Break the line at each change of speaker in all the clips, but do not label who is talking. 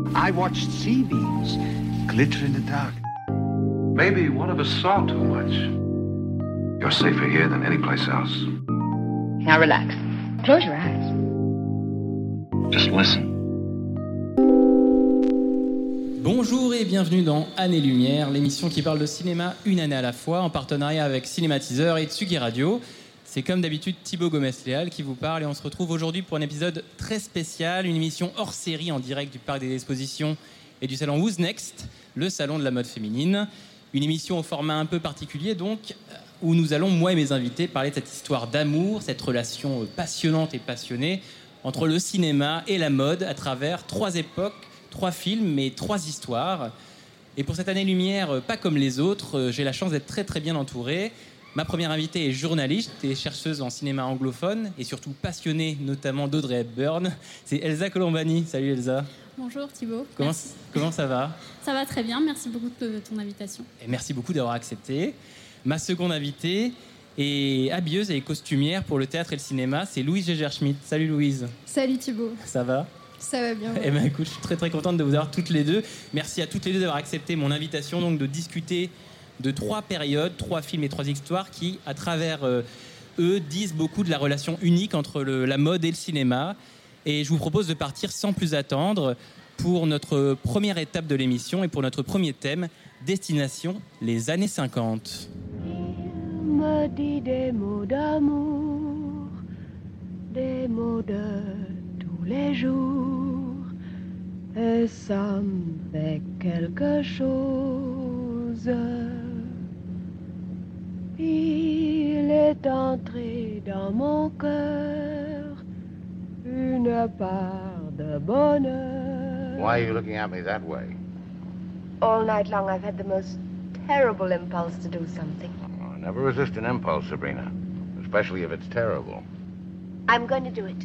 I watched sea beams glitter in the dark.
Maybe one of us saw too much. You're safer here than any place else.
Now relax. Close your eyes.
Just listen.
Bonjour et bienvenue dans Année-Lumière, l'émission qui parle de cinéma une année à la fois, en partenariat avec Cinématiseur et Tsugi Radio. C'est comme d'habitude Thibaut Gomez-Léal qui vous parle et on se retrouve aujourd'hui pour un épisode très spécial, une émission hors série en direct du Parc des Expositions et du salon Who's Next, le salon de la mode féminine. Une émission au format un peu particulier donc, où nous allons, moi et mes invités, parler de cette histoire d'amour, cette relation passionnante et passionnée entre le cinéma et la mode à travers 3 époques, 3 films et 3 histoires. Et pour cette année-lumière, pas comme les autres, j'ai la chance d'être très très bien entouré. Ma première invitée est journaliste et chercheuse en cinéma anglophone et surtout passionnée notamment d'Audrey Hepburn. C'est Elsa Colombani. Salut Elsa.
Bonjour Thibaut.
Comment ça va ?
Ça va très bien, merci beaucoup de ton invitation.
Et merci beaucoup d'avoir accepté. Ma seconde invitée est habilleuse et costumière pour le théâtre et le cinéma, c'est Louise Geiger-Schmidt. Salut Louise.
Salut Thibaut.
Ça va ?
Ça va bien. Ouais.
Eh ben, écoute, je suis très très contente de vous avoir toutes les deux. Merci à toutes les deux d'avoir accepté mon invitation donc de discuter de 3 périodes, 3 films et 3 histoires qui, à travers eux, disent beaucoup de la relation unique entre la mode et le cinéma. Et je vous propose de partir sans plus attendre pour notre première étape de l'émission et pour notre premier thème, destination les années 50.
Il me dit des mots d'amour, des mots de tous les jours, et ça me fait quelque chose. Il est entré dans mon cœur une part de bonheur.
Why are you looking at me that way?
All night long I've had the most terrible impulse to do something.
Oh, never resist an impulse, Sabrina, especially if it's terrible.
I'm going to do it.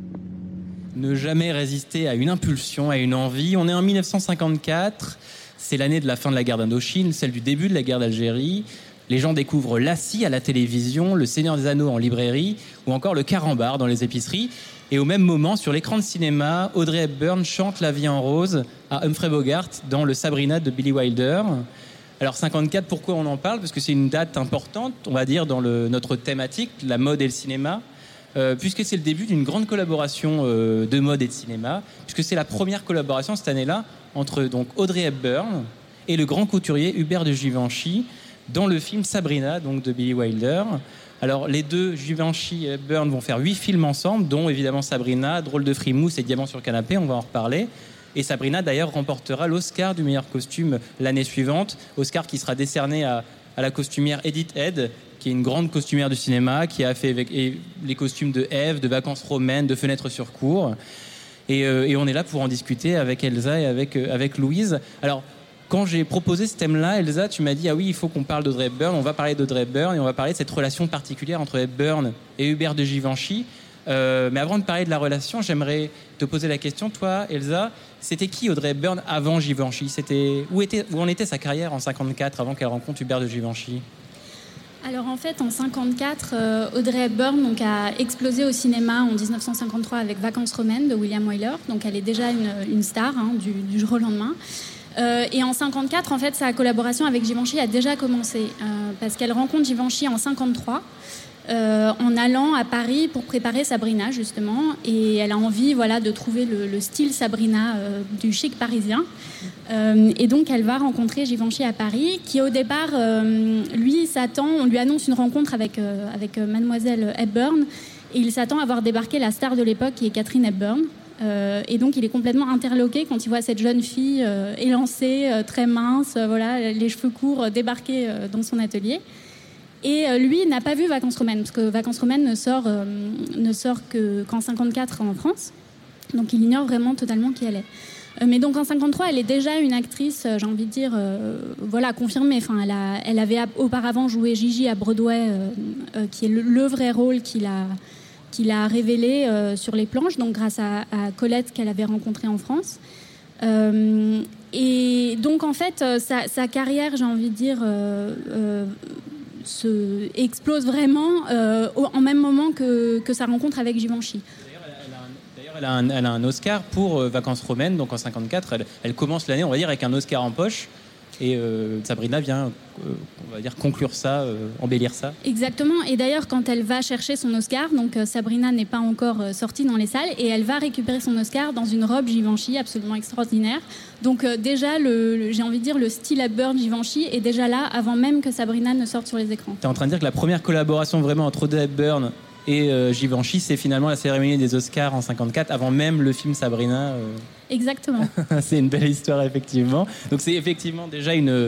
Ne jamais résister à une impulsion, à une envie. On est en 1954, c'est l'année de la fin de la guerre d'Indochine, celle du début de la guerre d'Algérie. Les gens découvrent Lassie à la télévision, Le Seigneur des Anneaux en librairie ou encore le Carambar dans les épiceries. Et au même moment, sur l'écran de cinéma, Audrey Hepburn chante La vie en rose à Humphrey Bogart dans le Sabrina de Billy Wilder. Alors 54, pourquoi on en parle ? Parce que c'est une date importante, on va dire, dans notre thématique, la mode et le cinéma. Puisque c'est le début d'une grande collaboration de mode et de cinéma, puisque c'est la première collaboration cette année-là entre donc Audrey Hepburn et le grand couturier Hubert de Givenchy dans le film Sabrina donc de Billy Wilder. Alors les deux, Givenchy et Hepburn, vont faire 8 films ensemble, dont évidemment Sabrina, Drôle de frimousse et Diamant sur le canapé, on va en reparler. Et Sabrina d'ailleurs remportera l'Oscar du meilleur costume l'année suivante, Oscar qui sera décerné à la costumière Edith Head, qui est une grande costumière du cinéma, qui a fait les costumes de Ève, de Vacances romaines, de Fenêtres sur cour. Et on est là pour en discuter avec Elsa et avec Louise. Alors, quand j'ai proposé ce thème-là, Elsa, tu m'as dit « Ah oui, il faut qu'on parle d'Audrey Hepburn, on va parler d'Audrey Hepburn et on va parler de cette relation particulière entre Hepburn et Hubert de Givenchy. » Mais avant de parler de la relation, j'aimerais te poser la question, toi, Elsa, c'était qui Audrey Hepburn avant Givenchy ? Où en était sa carrière en 54 avant qu'elle rencontre Hubert de Givenchy ?
Alors en fait, en 54, Audrey Hepburn donc, a explosé au cinéma en 1953 avec Vacances romaines de William Wyler. Donc elle est déjà une star du jour au lendemain. Et en 54, en fait, sa collaboration avec Givenchy a déjà commencé parce qu'elle rencontre Givenchy en 53 en allant à Paris pour préparer Sabrina justement, et elle a envie de trouver le style Sabrina du chic parisien, et donc elle va rencontrer Givenchy à Paris qui au départ on lui annonce une rencontre avec mademoiselle Hepburn et il s'attend à voir débarquer la star de l'époque qui est Katharine Hepburn. Et donc il est complètement interloqué quand il voit cette jeune fille élancée, très mince, les cheveux courts, débarquer dans son atelier. Et lui n'a pas vu Vacances romaines, parce que Vacances romaines ne sort qu'en 54 en France. Donc il ignore vraiment totalement qui elle est. Mais donc en 53, elle est déjà une actrice, j'ai envie de dire, confirmée. Enfin, elle avait auparavant joué Gigi à Broadway, qui est le vrai rôle qu'il a révélé sur les planches, donc grâce à Colette qu'elle avait rencontrée en France. Et donc en fait, sa carrière, j'ai envie de dire, explose vraiment en même moment que sa rencontre avec Givenchy.
D'ailleurs, Elle a un Oscar pour Vacances romaines, donc en 54. Elle commence l'année, on va dire, avec un Oscar en poche. Et Sabrina vient, on va dire, conclure ça, embellir ça.
Exactement. Et d'ailleurs, quand elle va chercher son Oscar, donc Sabrina n'est pas encore sortie dans les salles, et elle va récupérer son Oscar dans une robe Givenchy absolument extraordinaire. Donc déjà, j'ai envie de dire, le style Hepburn Givenchy est déjà là avant même que Sabrina ne sorte sur les écrans.
Tu es en train de dire que la première collaboration vraiment entre Audrey Hepburn et Givenchy, c'est finalement la cérémonie des Oscars en 54, avant même le film Sabrina.
Exactement.
C'est une belle histoire, effectivement. Donc c'est effectivement déjà une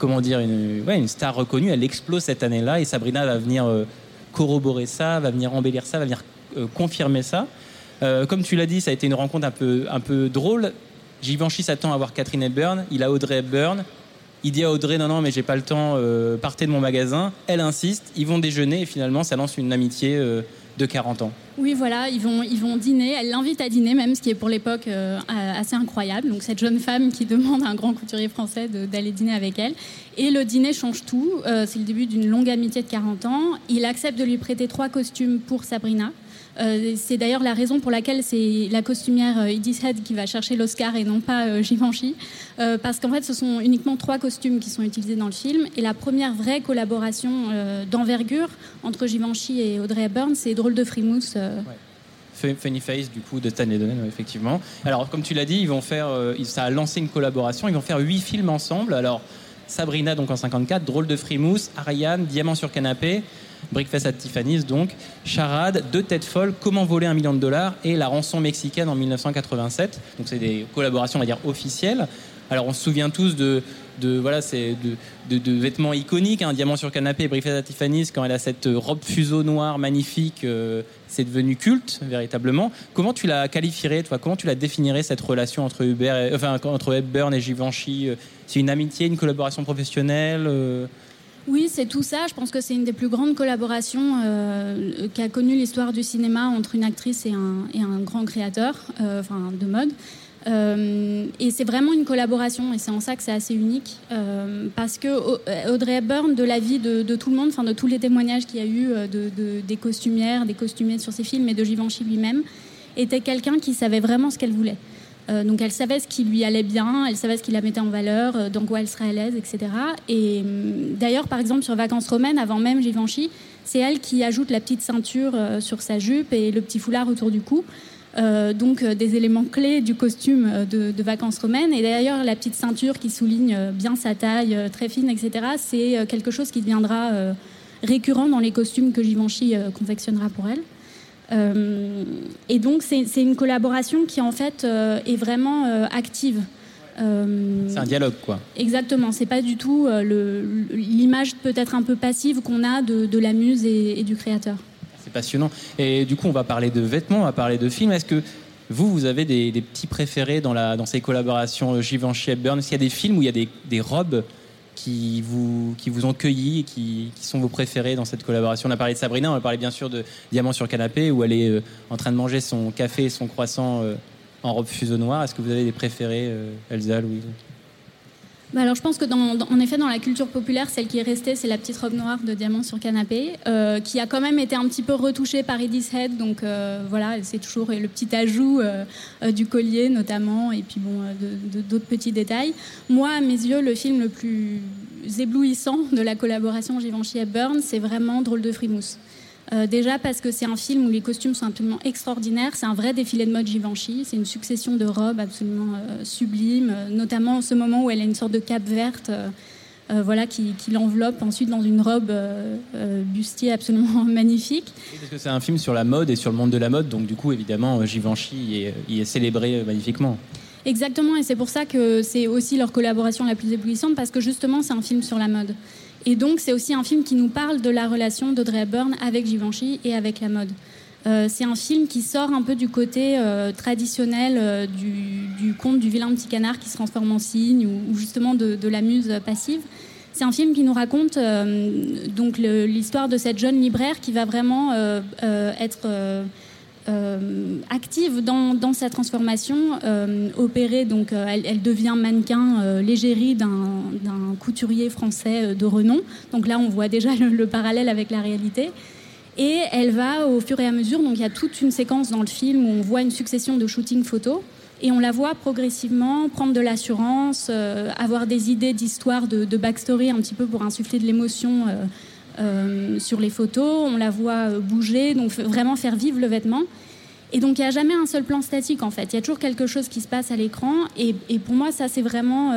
star reconnue. Elle explose cette année-là et Sabrina va venir corroborer ça, va venir embellir ça, va venir confirmer ça. Comme tu l'as dit, ça a été une rencontre un peu drôle. Givenchy s'attend à voir Katharine Hepburn, il a Audrey Hepburn. Il dit à Audrey, non, mais j'ai pas le temps, partez de mon magasin. Elle insiste, ils vont déjeuner et finalement, ça lance une amitié de 40 ans.
Oui, voilà, ils vont dîner. Elle l'invite à dîner même, ce qui est pour l'époque assez incroyable. Donc cette jeune femme qui demande à un grand couturier français d'aller dîner avec elle. Et le dîner change tout. C'est le début d'une longue amitié de 40 ans. Il accepte de lui prêter 3 costumes pour Sabrina. C'est d'ailleurs la raison pour laquelle c'est la costumière Edith Head qui va chercher l'Oscar et non pas Givenchy, parce qu'en fait ce sont uniquement 3 costumes qui sont utilisés dans le film, et la première vraie collaboration d'envergure entre Givenchy et Audrey Hepburn, c'est Drôle de frimousse.
Funny Face du coup de Stanley Donen, effectivement. Alors comme tu l'as dit, ils vont faire, ça a lancé une collaboration, ils vont faire 8 films ensemble. Alors Sabrina donc en 54, Drôle de frimousse, Ariane, Diamant sur canapé, Breakfast at Tiffany's, donc Charade, Deux têtes folles, Comment voler $1 million et La rançon mexicaine en 1987. Donc c'est des collaborations, on va dire, officielles. Alors on se souvient tous de vêtements iconiques, hein, Diamant sur canapé et Breakfast at Tiffany's, quand elle a cette robe fuseau noire magnifique, c'est devenu culte véritablement. Comment tu la qualifierais, toi ? Comment tu la définirais, cette relation entre Hepburn et Givenchy ? C'est une amitié, une collaboration professionnelle
Oui, c'est tout ça. Je pense que c'est une des plus grandes collaborations qu'a connue l'histoire du cinéma entre une actrice et un grand créateur de mode. Et c'est vraiment une collaboration, et c'est en ça que c'est assez unique, parce que Audrey Hepburn, de la vie de tout le monde, de tous les témoignages qu'il y a eu des costumières, des costumiers sur ses films, et de Givenchy lui-même, était quelqu'un qui savait vraiment ce qu'elle voulait. Donc elle savait ce qui lui allait bien, elle savait ce qui la mettait en valeur, dans quoi elle serait à l'aise, etc. Et d'ailleurs, par exemple, sur Vacances romaines, avant même Givenchy, c'est elle qui ajoute la petite ceinture sur sa jupe et le petit foulard autour du cou. Donc des éléments clés du costume de Vacances romaines. Et d'ailleurs, la petite ceinture qui souligne bien sa taille, très fine, etc., c'est quelque chose qui deviendra récurrent dans les costumes que Givenchy confectionnera pour elle. Et donc c'est une collaboration qui en fait est vraiment active.
C'est un dialogue, quoi.
Exactement, c'est pas du tout l'image peut-être un peu passive qu'on a de la muse et du créateur.
C'est passionnant. Et du coup, on va parler de vêtements, on va parler de films. Est-ce que vous avez des petits préférés dans ces collaborations Givenchy-Hepburn ? Est-ce qu'il y a des films où il y a des robes qui vous ont cueilli et qui sont vos préférés dans cette collaboration ? On a parlé de Sabrina, on a parlé bien sûr de Diamant sur canapé, où elle est en train de manger son café et son croissant en robe fuseau noire. Est-ce que vous avez des préférés, Elsa, Louise ?
Alors je pense que en effet dans la culture populaire, celle qui est restée, c'est la petite robe noire de Diamant sur canapé, qui a quand même été un petit peu retouchée par Edith Head, donc voilà, c'est toujours le petit ajout du collier notamment, et puis d'autres petits détails. Moi, à mes yeux, le film le plus éblouissant de la collaboration Givenchy-Hepburn, c'est vraiment Drôle de frimousse. Déjà parce que c'est un film où les costumes sont absolument extraordinaires, c'est un vrai défilé de mode Givenchy, c'est une succession de robes absolument sublimes, notamment ce moment où elle a une sorte de cape verte qui l'enveloppe ensuite dans une robe bustier absolument magnifique.
Oui, parce que c'est un film sur la mode et sur le monde de la mode, donc du coup évidemment Givenchy y est célébré magnifiquement.
Exactement, et c'est pour ça que c'est aussi leur collaboration la plus éblouissante, parce que justement c'est un film sur la mode. Et donc, c'est aussi un film qui nous parle de la relation d'Audrey Hepburn avec Givenchy et avec la mode. C'est un film qui sort un peu du côté traditionnel du conte du vilain petit canard qui se transforme en cygne, ou justement de la muse passive. C'est un film qui nous raconte donc l'histoire de cette jeune libraire qui va vraiment être active dans sa transformation, opérée, donc elle devient mannequin l'égérie d'un couturier français de renom. Donc là on voit déjà le parallèle avec la réalité, Et elle va au fur et à mesure, donc il y a toute une séquence dans le film où on voit une succession de shootings photos et on la voit progressivement prendre de l'assurance, avoir des idées d'histoire, de backstory un petit peu pour insuffler de l'émotion sur les photos. On la voit bouger, donc vraiment faire vivre le vêtement. Et donc il n'y a jamais un seul plan statique en fait, il y a toujours quelque chose qui se passe à l'écran et pour moi ça c'est vraiment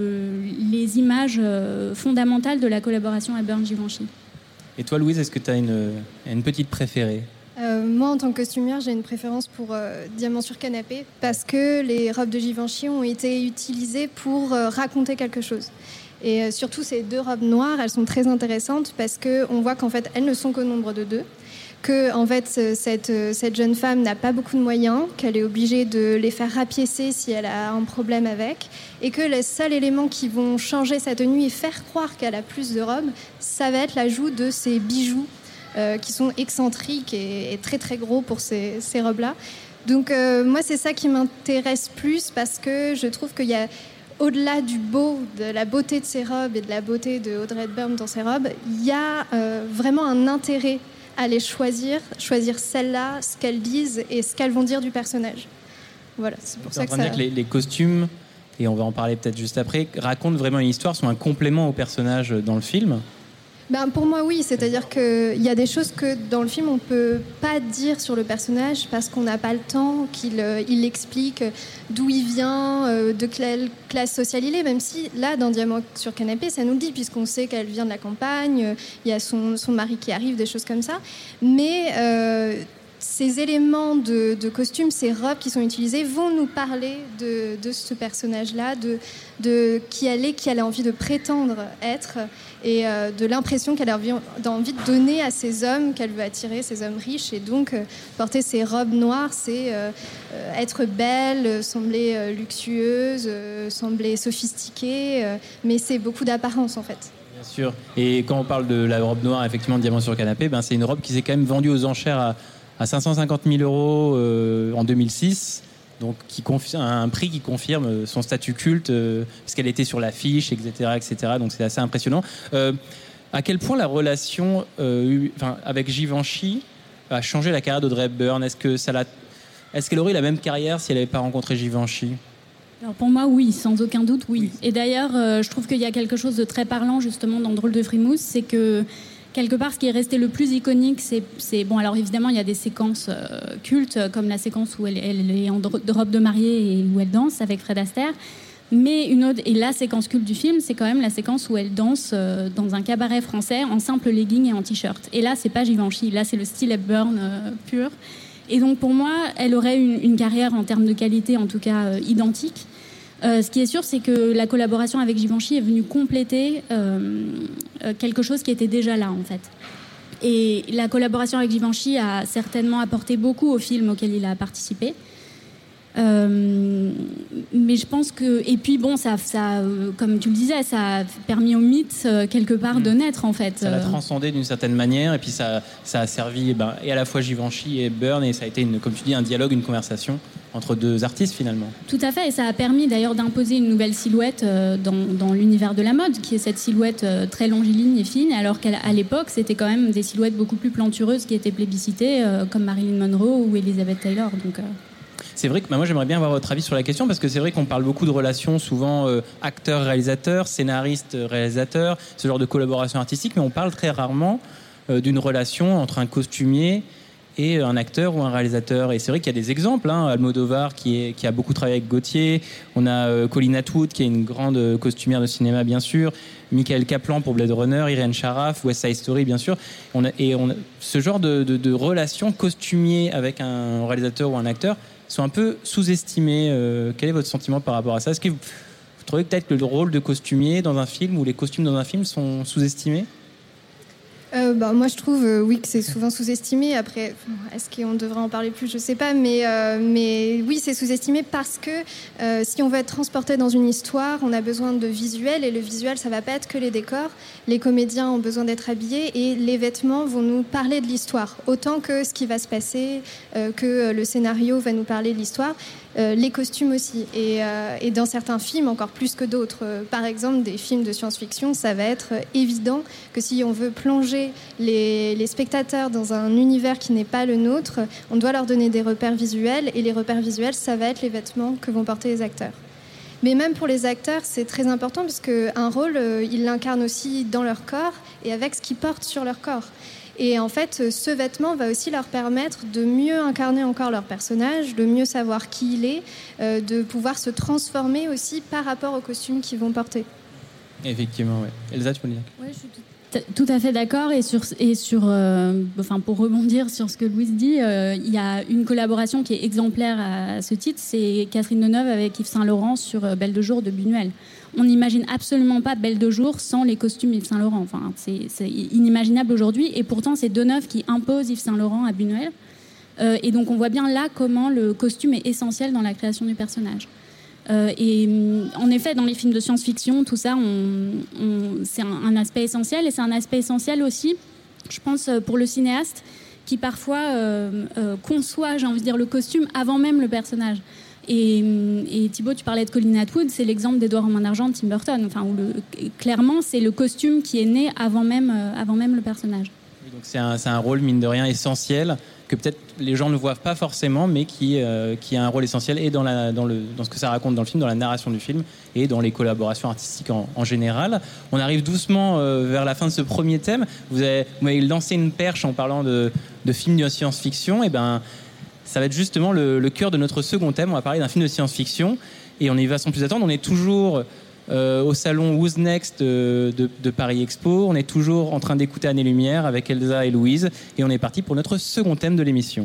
les images fondamentales de la collaboration Hepburn-Givenchy.
Et toi Louise, est-ce que tu as une petite préférée ?
Moi, en tant que costumière, j'ai une préférence pour Diamant sur canapé parce que les robes de Givenchy ont été utilisées pour raconter quelque chose. Et surtout, ces 2 robes noires, elles sont très intéressantes parce qu'on voit qu'en fait, elles ne sont qu'au nombre de 2. Que en fait, cette jeune femme n'a pas beaucoup de moyens, qu'elle est obligée de les faire rapiécer si elle a un problème avec, et que les seuls éléments qui vont changer sa tenue et faire croire qu'elle a plus de robes, ça va être l'ajout de ces bijoux qui sont excentriques et très très gros pour ces robes-là. Donc moi, c'est ça qui m'intéresse plus parce que je trouve qu'il y a, au-delà du beau, de la beauté de ses robes et de la beauté de Audrey Hepburn dans ses robes, il y a vraiment un intérêt à les choisir celles-là, ce qu'elles disent et ce qu'elles vont dire du personnage. Voilà, c'est pour ça que ça...
dire que les costumes, et on va en parler peut-être juste après, racontent vraiment une histoire, sont un complément au personnage dans le film.
Pour moi, oui. C'est-à-dire qu'il y a des choses que dans le film, on ne peut pas dire sur le personnage parce qu'on n'a pas le temps qu'il explique d'où il vient, de quelle classe sociale il est, même si, là, dans Diamant sur canapé, ça nous le dit, puisqu'on sait qu'elle vient de la campagne, il y a son mari qui arrive, des choses comme ça. Mais ces éléments de costume, ces robes qui sont utilisées, vont nous parler de ce personnage-là, de qui elle a envie de prétendre être, et de l'impression qu'elle a envie de donner à ces hommes qu'elle veut attirer, ces hommes riches. Et donc, porter ces robes noires, c'est être belle, sembler luxueuse, sembler sophistiquée, mais c'est beaucoup d'apparence, en fait.
Bien sûr. Et quand on parle de la robe noire, effectivement, de Diamant sur canapé, c'est une robe qui s'est quand même vendue aux enchères à 550 000 euros en 2006. Donc un prix qui confirme son statut culte, parce qu'elle était sur l'affiche, etc., etc. Donc c'est assez impressionnant. À quel point la relation avec Givenchy a changé la carrière d'Audrey Hepburn ? Est-ce qu'elle aurait eu la même carrière si elle n'avait pas rencontré Givenchy ?
Alors pour moi, oui, sans aucun doute, oui. Et d'ailleurs, je trouve qu'il y a quelque chose de très parlant justement dans Drôle de frimousse, c'est que quelque part, ce qui est resté le plus iconique, c'est bon. Alors évidemment, il y a des séquences cultes, comme la séquence où elle est en robe de mariée et où elle danse avec Fred Astaire. Mais et la séquence culte du film, c'est quand même la séquence où elle danse dans un cabaret français en simple legging et en t-shirt. Et là, c'est pas Givenchy, là, c'est le style Hepburn pur. Et donc pour moi, elle aurait une carrière en termes de qualité, en tout cas identique. Ce qui est sûr, c'est que la collaboration avec Givenchy est venue compléter quelque chose qui était déjà là, en fait. Et la collaboration avec Givenchy a certainement apporté beaucoup au film auquel il a participé. Mais je pense que... Et puis, bon, ça comme tu le disais, ça a permis au mythe, quelque part, de naître, en fait.
Ça l'a transcendé d'une certaine manière, et puis ça a servi et à la fois Givenchy et Hepburn, et ça a été, comme tu dis, un dialogue, une conversation entre 2 artistes, finalement.
Tout à fait, et ça a permis d'ailleurs d'imposer une nouvelle silhouette dans l'univers de la mode, qui est cette silhouette très longiligne et fine, alors qu'à l'époque, c'était quand même des silhouettes beaucoup plus plantureuses qui étaient plébiscitées, comme Marilyn Monroe ou Elizabeth Taylor. Donc...
C'est vrai que moi j'aimerais bien avoir votre avis sur la question, parce que c'est vrai qu'on parle beaucoup de relations souvent acteur-réalisateur, scénariste-réalisateur, ce genre de collaboration artistique, mais on parle très rarement d'une relation entre un costumier et un acteur ou un réalisateur. Et c'est vrai qu'il y a des exemples, Almodovar qui a beaucoup travaillé avec Gaultier, on a Colleen Atwood qui est une grande costumière de cinéma bien sûr, Michael Kaplan pour Blade Runner, Irene Sharaff, West Side Story bien sûr. On a ce genre de relation costumier avec un réalisateur ou un acteur sont un peu sous-estimés. Quel est votre sentiment par rapport à ça ? Est-ce que vous trouvez peut-être que le rôle de costumier dans un film ou les costumes dans un film sont sous-estimés ?
Moi, je trouve, oui, que c'est souvent sous-estimé. Après, est-ce qu'on devrait en parler plus ? Je ne sais pas. Mais oui, c'est sous-estimé parce que si on veut être transporté dans une histoire, on a besoin de visuel. Et le visuel, ça ne va pas être que les décors. Les comédiens ont besoin d'être habillés. Et les vêtements vont nous parler de l'histoire. Autant que ce qui va se passer, que le scénario va nous parler de l'histoire. les costumes aussi. Et dans certains films, encore plus que d'autres. Par exemple, des films de science-fiction, ça va être évident que si on veut plonger les spectateurs dans un univers qui n'est pas le nôtre, on doit leur donner des repères visuels. Et les repères visuels, ça va être les vêtements que vont porter les acteurs. Mais même pour les acteurs, c'est très important parce qu'un rôle, ils l'incarnent aussi dans leur corps et avec ce qu'ils portent sur leur corps. Et en fait, ce vêtement va aussi leur permettre de mieux incarner encore leur personnage, de mieux savoir qui il est, de pouvoir se transformer aussi par rapport aux costumes qu'ils vont porter.
Effectivement, oui. Elsa, tu peux le dire ?
Oui, je suis tout à fait d'accord. Pour rebondir sur ce que Louise dit, il y a une collaboration qui est exemplaire à ce titre, c'est Catherine Deneuve avec Yves Saint-Laurent sur Belle de jour de Buñuel. On n'imagine absolument pas Belle de jour sans les costumes Yves Saint-Laurent. Enfin, c'est inimaginable aujourd'hui. Et pourtant, c'est Deneuve qui impose Yves Saint-Laurent à Buñuel. Et donc, on voit bien là comment le costume est essentiel dans la création du personnage. Et en effet, dans les films de science-fiction, tout ça, c'est un aspect essentiel. Et c'est un aspect essentiel aussi, je pense, pour le cinéaste qui parfois conçoit, j'ai envie de dire, le costume avant même le personnage. Et Thibaut, tu parlais de Colin Atwood, c'est l'exemple d'Edouard en main d'argent de Tim Burton, enfin, où clairement c'est le costume qui est né avant même le personnage.
Oui, donc c'est un rôle mine de rien essentiel que peut-être les gens ne voient pas forcément, mais qui a un rôle essentiel et dans ce que ça raconte dans le film, dans la narration du film et dans les collaborations artistiques en général. On arrive doucement vers la fin de ce premier thème. Vous m'avez lancé une perche en parlant de films de science-fiction. Et ben, ça va être justement le cœur de notre second thème. On va parler d'un film de science-fiction et on y va sans plus attendre. On est toujours au salon Who's Next de Paris Expo. On est toujours en train d'écouter Année Lumière avec Elsa et Louise et on est parti pour notre second thème de l'émission.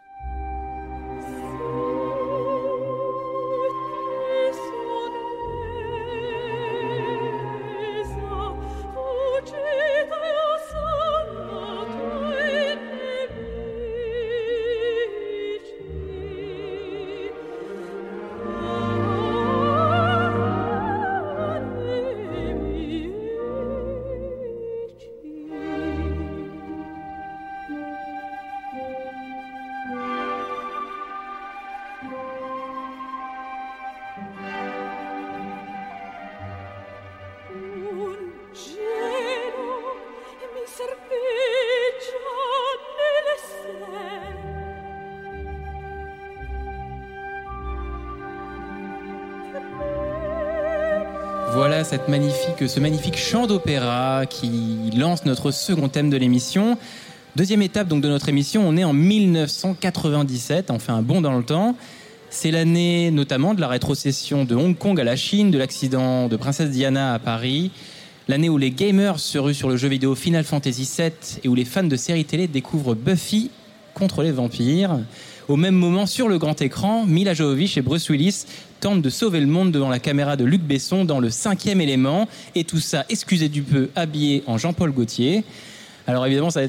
Voilà ce magnifique chant d'opéra qui lance notre second thème de l'émission. Deuxième étape donc de notre émission, on est en 1997, on fait un bond dans le temps. C'est l'année notamment de la rétrocession de Hong Kong à la Chine, de l'accident de Princesse Diana à Paris, l'année où les gamers se ruent sur le jeu vidéo Final Fantasy VII et où les fans de séries télé découvrent Buffy contre les vampires. Au même moment, sur le grand écran, Mila Jovovich et Bruce Willis tentent de sauver le monde devant la caméra de Luc Besson dans Le 5e élément. Et tout ça, excusez du peu, habillé en Jean-Paul Gaultier. Alors évidemment, ça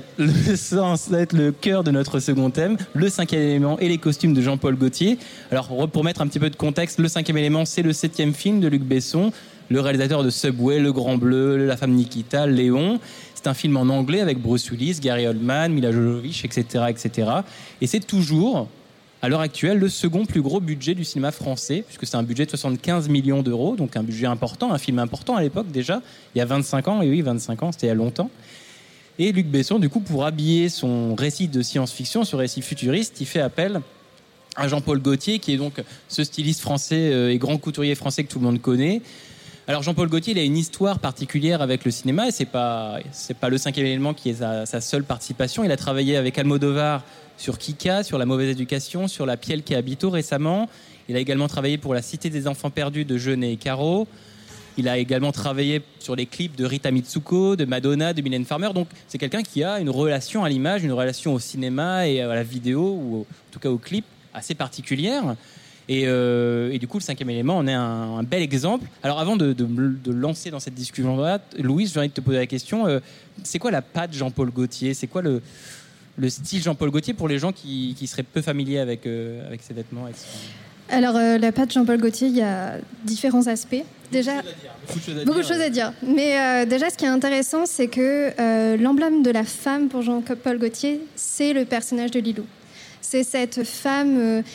va être le cœur de notre second thème, Le 5e élément et les costumes de Jean-Paul Gaultier. Alors pour mettre un petit peu de contexte, Le 5e élément, c'est le 7e film de Luc Besson, le réalisateur de Subway, Le Grand Bleu, La femme Nikita, Léon. C'est un film en anglais avec Bruce Willis, Gary Oldman, Mila Jovovich, etc., etc. Et c'est toujours, à l'heure actuelle, le second plus gros budget du cinéma français, puisque c'est un budget de 75 millions d'euros, donc un budget important, un film important à l'époque déjà, il y a 25 ans, et oui, 25 ans, c'était il y a longtemps. Et Luc Besson, du coup, pour habiller son récit de science-fiction, ce récit futuriste, il fait appel à Jean-Paul Gaultier, qui est donc ce styliste français et grand couturier français que tout le monde connaît. Alors Jean-Paul Gaultier, il a une histoire particulière avec le cinéma et c'est pas le 5e élément qui est sa seule participation. Il a travaillé avec Almodovar sur Kika, sur La mauvaise éducation, sur La Piel qui habito récemment. Il a également travaillé pour La Cité des enfants perdus de Jeunet et Caro. Il a également travaillé sur les clips de Rita Mitsuko, de Madonna, de Mylène Farmer. Donc c'est quelqu'un qui a une relation à l'image, une relation au cinéma et à la vidéo, ou en tout cas au clip, assez particulière. Et du coup, le 5e élément en est un bel exemple. Alors avant de lancer dans cette discussion-là, Louise, j'ai envie de te poser la question. C'est quoi la patte Jean-Paul Gaultier ? C'est quoi le style Jean-Paul Gaultier pour les gens qui seraient peu familiers avec ses vêtements
Alors, la patte Jean-Paul Gaultier, il y a différents aspects. Déjà, beaucoup de choses à dire. Mais déjà, ce qui est intéressant, c'est que l'emblème de la femme pour Jean-Paul Gaultier, c'est le personnage de Lilou. C'est cette femme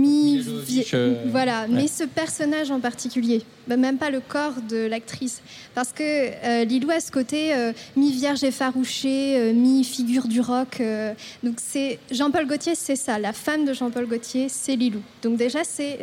voilà, mais ce personnage en particulier, même pas le corps de l'actrice, parce que Lilou a ce côté mi-vierge effarouchée, mi-figure du rock. Donc c'est Jean-Paul Gaultier, c'est ça, la femme de Jean-Paul Gaultier, c'est Lilou. Donc déjà,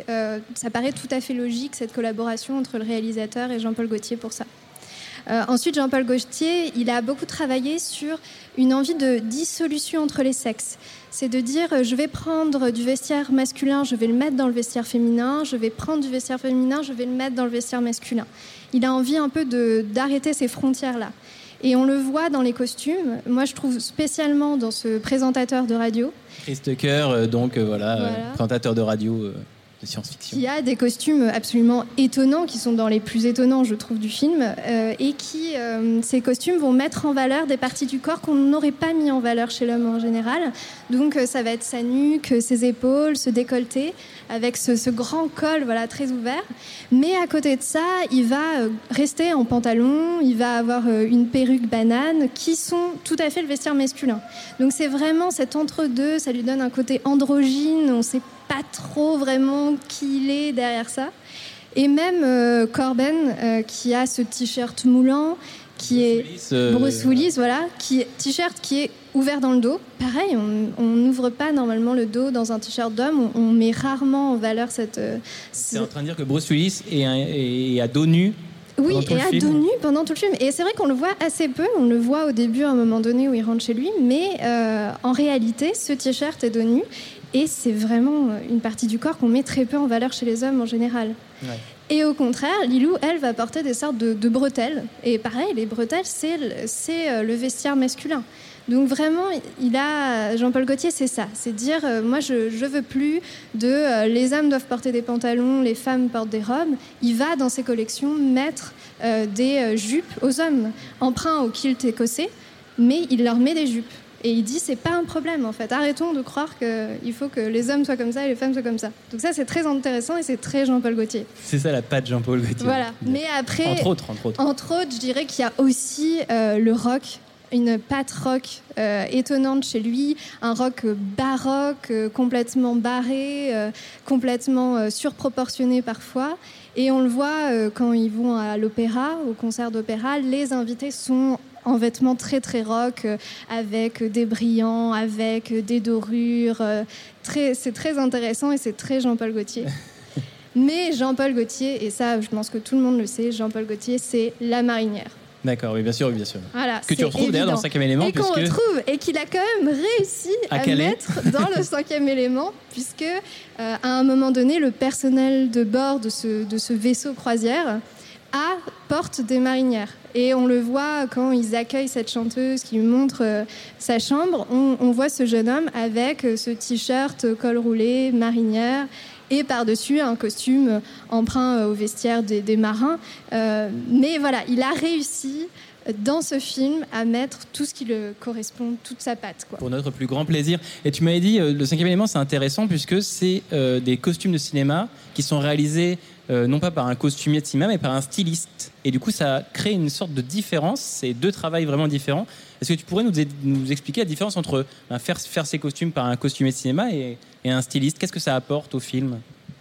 ça paraît tout à fait logique cette collaboration entre le réalisateur et Jean-Paul Gaultier pour ça. Ensuite, Jean-Paul Gaultier, il a beaucoup travaillé sur une envie de dissolution entre les sexes. C'est de dire, je vais prendre du vestiaire masculin, je vais le mettre dans le vestiaire féminin, je vais prendre du vestiaire féminin, je vais le mettre dans le vestiaire masculin. Il a envie un peu d'arrêter ces frontières-là. Et on le voit dans les costumes. Moi, je trouve spécialement dans ce présentateur de radio.
Chris Tucker, présentateur de radio de science-fiction.
Qui a des costumes absolument étonnants, qui sont dans les plus étonnants, je trouve, du film, et qui, ces costumes vont mettre en valeur des parties du corps qu'on n'aurait pas mis en valeur chez l'homme en général. Donc, ça va être sa nuque, ses épaules, ce décolleté, avec ce grand col, voilà, très ouvert. Mais à côté de ça, il va rester en pantalon, il va avoir une perruque banane, qui sont tout à fait le vestiaire masculin. Donc, c'est vraiment cet entre-deux, ça lui donne un côté androgyne, on sait pas trop vraiment qui il est derrière ça. Et même Corben, qui a ce t-shirt moulant, qui est Bruce Willis, voilà, t-shirt qui est ouvert dans le dos. Pareil, on n'ouvre pas normalement le dos dans un t-shirt d'homme, on met rarement en valeur cette...
C'est en train de dire que Bruce Willis est à dos nu.
Oui, et à dos nu pendant tout le film. Et c'est vrai qu'on le voit assez peu. On le voit au début, à un moment donné, où il rentre chez lui. Mais en réalité, ce t-shirt est dos nu. Et c'est vraiment une partie du corps qu'on met très peu en valeur chez les hommes en général. Ouais. Et au contraire, Lilou, elle, va porter des sortes de bretelles. Et pareil, les bretelles, c'est le vestiaire masculin. Donc vraiment, Jean-Paul Gaultier, c'est ça. C'est dire, moi, je veux plus les hommes doivent porter des pantalons, les femmes portent des robes. Il va, dans ses collections, mettre des jupes aux hommes, emprunts au kilt écossais, mais il leur met des jupes. Et il dit, c'est pas un problème, en fait. Arrêtons de croire qu'il faut que les hommes soient comme ça et les femmes soient comme ça. Donc ça, c'est très intéressant et c'est très Jean-Paul Gaultier.
C'est ça, la patte Jean-Paul Gaultier.
Voilà. Mais après... Entre autres, je dirais qu'il y a aussi le rock, une patte rock étonnante chez lui, un rock baroque, complètement barré, complètement surproportionné parfois. Et on le voit quand ils vont à l'opéra, au concert d'opéra, les invités sont en vêtements très très rock, avec des brillants, avec des dorures. C'est très intéressant et c'est très Jean-Paul Gaultier. Mais Jean-Paul Gaultier, et ça je pense que tout le monde le sait, Jean-Paul Gaultier, c'est la marinière.
D'accord, oui, bien sûr, bien sûr.
Voilà,
que tu retrouves d'ailleurs dans le 5e élément.
Et qu'on retrouve, et qu'il a quand même réussi à mettre dans le 5e élément, puisque à un moment donné, le personnel de bord de ce vaisseau croisière porte des marinières. Et on le voit quand ils accueillent cette chanteuse qui lui montre sa chambre, on voit ce jeune homme avec ce t-shirt col roulé, marinière, et par-dessus un costume emprunt au vestiaire des marins. Mais voilà, il a réussi dans ce film à mettre tout ce qui le correspond, toute sa patte, quoi.
Pour notre plus grand plaisir. Et tu m'avais dit, le 5e élément, c'est intéressant puisque c'est des costumes de cinéma qui sont réalisés non pas par un costumier de cinéma, mais par un styliste. Et du coup, ça crée une sorte de différence. C'est deux travails vraiment différents. Est-ce que tu pourrais nous expliquer la différence entre faire ses costumes par un costumier de cinéma et un styliste ? Qu'est-ce que ça apporte au film ?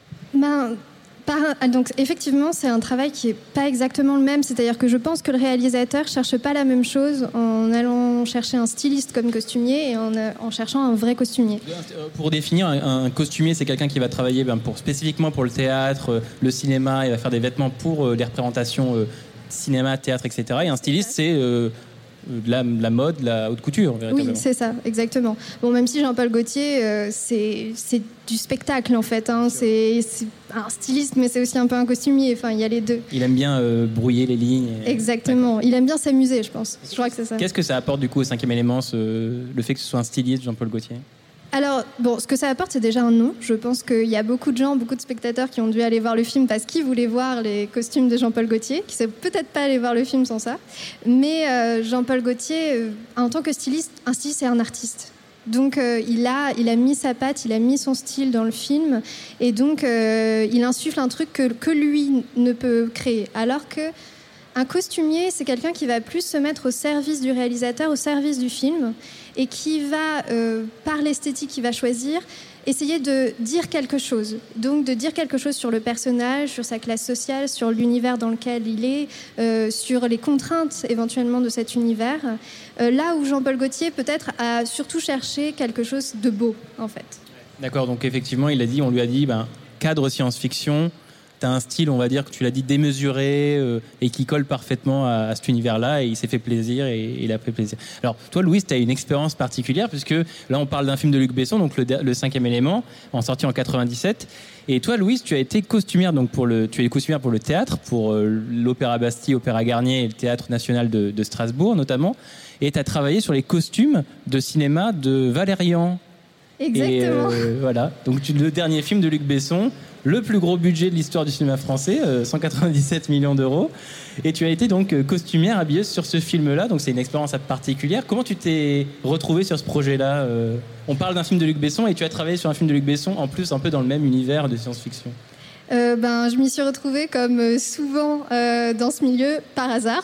Donc effectivement, c'est un travail qui n'est pas exactement le même. C'est-à-dire que je pense que le réalisateur ne cherche pas la même chose en allant chercher un styliste comme costumier et en cherchant un vrai costumier.
Pour définir, un costumier, c'est quelqu'un qui va travailler spécifiquement pour le théâtre, le cinéma, il va faire des vêtements pour les représentations cinéma, théâtre, etc. Et un styliste, c'est... de la mode, de la haute couture, véritablement.
Oui, c'est ça, exactement. Bon, même si Jean-Paul Gaultier, c'est du spectacle, en fait. Hein. C'est un styliste, mais c'est aussi un peu un costumier. Enfin, il y a les deux.
Il aime bien brouiller les lignes.
Exactement. Ouais. Il aime bien s'amuser, je pense. Je crois que c'est ça.
Qu'est-ce que ça apporte, du coup, au 5e élément, le fait que ce soit un styliste, Jean-Paul Gaultier ?
Alors, ce que ça apporte, c'est déjà un nom. Je pense qu'il y a beaucoup de gens, beaucoup de spectateurs qui ont dû aller voir le film parce qu'ils voulaient voir les costumes de Jean-Paul Gaultier, qui ne savaient peut-être pas aller voir le film sans ça. Mais Jean-Paul Gaultier, en tant que styliste, un styliste, c'est un artiste. Donc, il a mis sa patte, il a mis son style dans le film. Et donc, il insuffle un truc que lui ne peut créer. Alors qu'un costumier, c'est quelqu'un qui va plus se mettre au service du réalisateur, au service du film. et qui va, par l'esthétique qu'il va choisir, essayer de dire quelque chose. Donc de dire quelque chose sur le personnage, sur sa classe sociale, sur l'univers dans lequel il est, sur les contraintes éventuellement de cet univers. Là où Jean-Paul Gaultier peut-être a surtout cherché quelque chose de beau en fait.
D'accord, donc effectivement, on lui a dit, cadre science-fiction, tu as un style, on va dire, que tu l'as dit, démesuré et qui colle parfaitement à cet univers-là, et il s'est fait plaisir et il a fait plaisir. Alors, toi, Louise, tu as une expérience particulière, puisque là, on parle d'un film de Luc Besson, donc le 5e élément, sorti en 97. Et toi, Louise, tu as été costumière, donc tu es costumière pour le théâtre, pour l'Opéra Bastille, Opéra Garnier et le Théâtre National de Strasbourg, notamment. Et tu as travaillé sur les costumes de cinéma de Valérian.
Exactement.
Et voilà. Donc le dernier film de Luc Besson, le plus gros budget de l'histoire du cinéma français, 197 millions d'euros. Et tu as été donc costumière, habilleuse sur ce film-là. Donc c'est une expérience particulière. Comment tu t'es retrouvée sur ce projet-là ? On parle d'un film de Luc Besson et tu as travaillé sur un film de Luc Besson, en plus un peu dans le même univers de science-fiction.
Je m'y suis retrouvée comme souvent dans ce milieu par hasard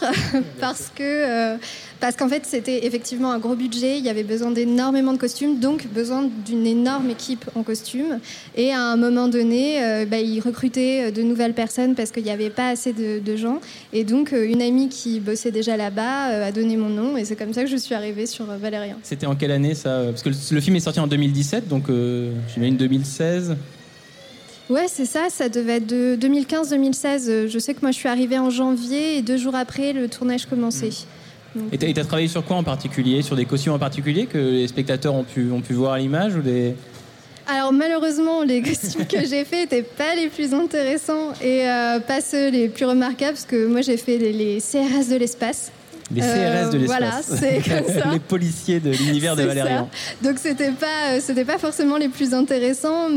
parce qu'en fait c'était effectivement un gros budget, il y avait besoin d'énormément de costumes, donc besoin d'une énorme équipe en costume, et à un moment donné ils recrutaient de nouvelles personnes parce qu'il n'y avait pas assez de gens, et donc une amie qui bossait déjà là-bas a donné mon nom, et c'est comme ça que je suis arrivée sur Valérian.
C'était en quelle année ça ? Parce que le film est sorti en 2017, donc j'imagine 2016.
Ouais, c'est ça, ça devait être de 2015-2016. Je sais que moi je suis arrivée en janvier et 2 jours après le tournage commençait. Donc...
Et t'as travaillé sur quoi en particulier ? Sur des costumes en particulier que les spectateurs ont pu voir à l'image ou des...
Alors malheureusement, les costumes que j'ai faits n'étaient pas les plus intéressants et pas ceux les plus remarquables, parce que moi j'ai fait les CRS de l'espace.
Les CRS de l'espace.
Voilà, c'est comme ça.
Les policiers de l'univers de Valérian.
Ça. Donc c'était pas forcément les plus intéressants,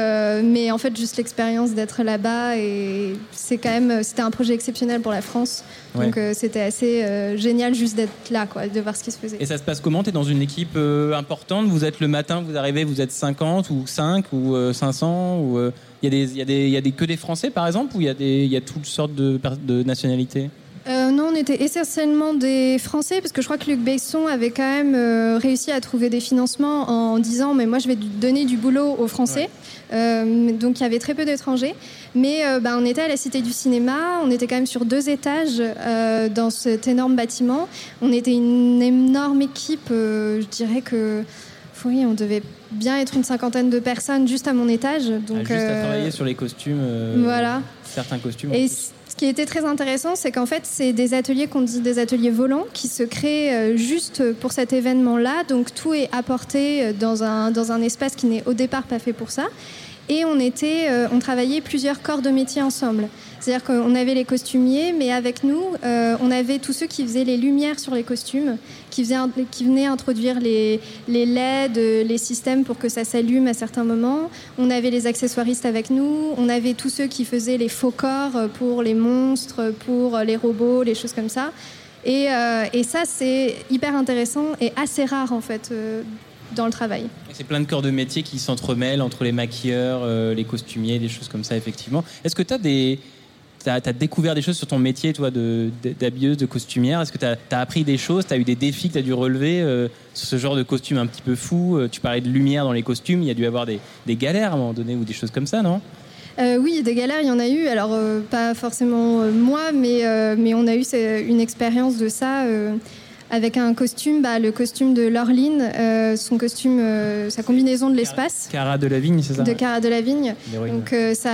mais en fait juste l'expérience d'être là-bas, et c'était un projet exceptionnel pour la France. Ouais. Donc c'était assez génial juste d'être là, quoi, de voir ce qui se faisait.
Et ça se passe comment ? T'es dans une équipe importante ? Vous êtes le matin, vous arrivez, vous êtes 50 ou 5 ou 500 ou il y a que des Français par exemple, ou il y a toutes sortes de nationalités ?
Non, on était essentiellement des Français, parce que je crois que Luc Besson avait quand même réussi à trouver des financements en disant mais moi je vais donner du boulot aux Français. Ouais. Donc il y avait très peu d'étrangers, mais on était à la Cité du Cinéma, on était quand même sur 2 étages dans cet énorme bâtiment. On était une énorme équipe, je dirais que oui, on devait bien être une 50aine de personnes juste à mon étage. Donc,
juste à travailler sur les costumes.
Voilà.
Certains costumes.
Et ce qui était très intéressant, c'est qu'en fait, c'est des ateliers qu'on dit des ateliers volants qui se créent juste pour cet événement-là. Donc tout est apporté dans un espace qui n'est au départ pas fait pour ça. Et on travaillait plusieurs corps de métier ensemble. C'est-à-dire qu'on avait les costumiers, mais avec nous, on avait tous ceux qui faisaient les lumières sur les costumes, qui venaient introduire les LED, les systèmes pour que ça s'allume à certains moments. On avait les accessoiristes avec nous, on avait tous ceux qui faisaient les faux corps pour les monstres, pour les robots, les choses comme ça. Et ça, c'est hyper intéressant et assez rare, en fait, dans le travail.
Et c'est plein de corps de métier qui s'entremêlent entre les maquilleurs, les costumiers, des choses comme ça, effectivement. Est-ce que t'as découvert des choses sur ton métier, toi, d'habilleuse, de costumière ? Est-ce que t'as appris des choses ? T'as eu des défis que t'as dû relever sur ce genre de costume un petit peu fou ? Tu parlais de lumière dans les costumes, il y a dû y avoir des galères à un moment donné, ou des choses comme ça, non ?
Oui, des galères, il y en a eu. Alors, pas forcément moi, mais on a eu une expérience de ça avec un costume, le costume de Laureline, son costume, sa combinaison de l'espace.
Cara Delevingne, c'est ça ?
De Cara Delevingne. Donc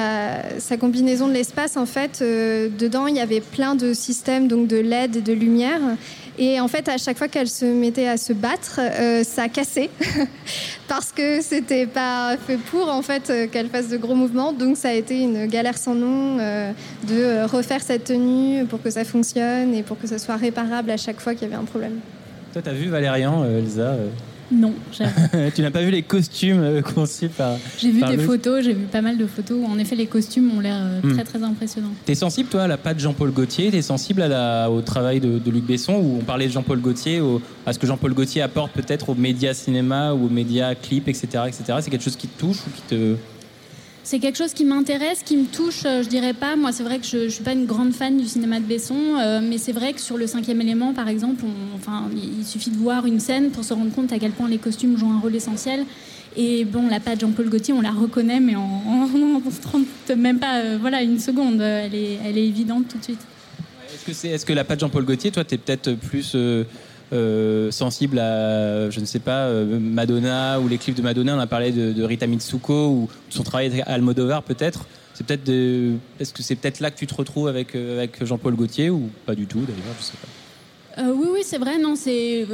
sa combinaison de l'espace, en fait, dedans il y avait plein de systèmes, donc de LED et de lumière. Et en fait, à chaque fois qu'elle se mettait à se battre, ça cassait parce que c'était pas fait pour, en fait, qu'elle fasse de gros mouvements. Donc ça a été une galère sans nom de refaire cette tenue pour que ça fonctionne et pour que ça soit réparable à chaque fois qu'il y avait un problème.
Toi, t'as vu Valérian, Elsa
Non, j'avoue.
Tu n'as pas vu les costumes conçus par...
J'ai vu des photos, j'ai vu pas mal de photos où en effet les costumes ont l'air très très impressionnants.
T'es sensible, toi, à la patte Jean-Paul Gaultier ? T'es sensible au travail de Luc Besson, où on parlait de Jean-Paul Gaultier, à ce que Jean-Paul Gaultier apporte peut-être aux médias cinéma ou aux médias clips, etc., etc. C'est quelque chose qui te touche ou qui te...
C'est quelque chose qui m'intéresse, qui me touche, je dirais pas. Moi, c'est vrai que je suis pas une grande fan du cinéma de Besson, mais c'est vrai que sur Le 5e élément, par exemple, il suffit de voir une scène pour se rendre compte à quel point les costumes jouent un rôle essentiel. Et bon, la patte Jean-Paul Gaultier, on la reconnaît, mais on se rend même pas, une seconde. Elle est évidente tout de suite.
Est-ce que la patte Jean-Paul Gaultier, toi, t'es peut-être plus sensible à, je ne sais pas, Madonna ou les clips de Madonna? On a parlé de Rita Mitsuko ou de son travail avec Almodovar, peut-être. Est-ce que c'est peut-être là que tu te retrouves avec Jean-Paul Gaultier ou pas du tout, d'ailleurs, je sais pas.
Oui, c'est vrai. Non, c'est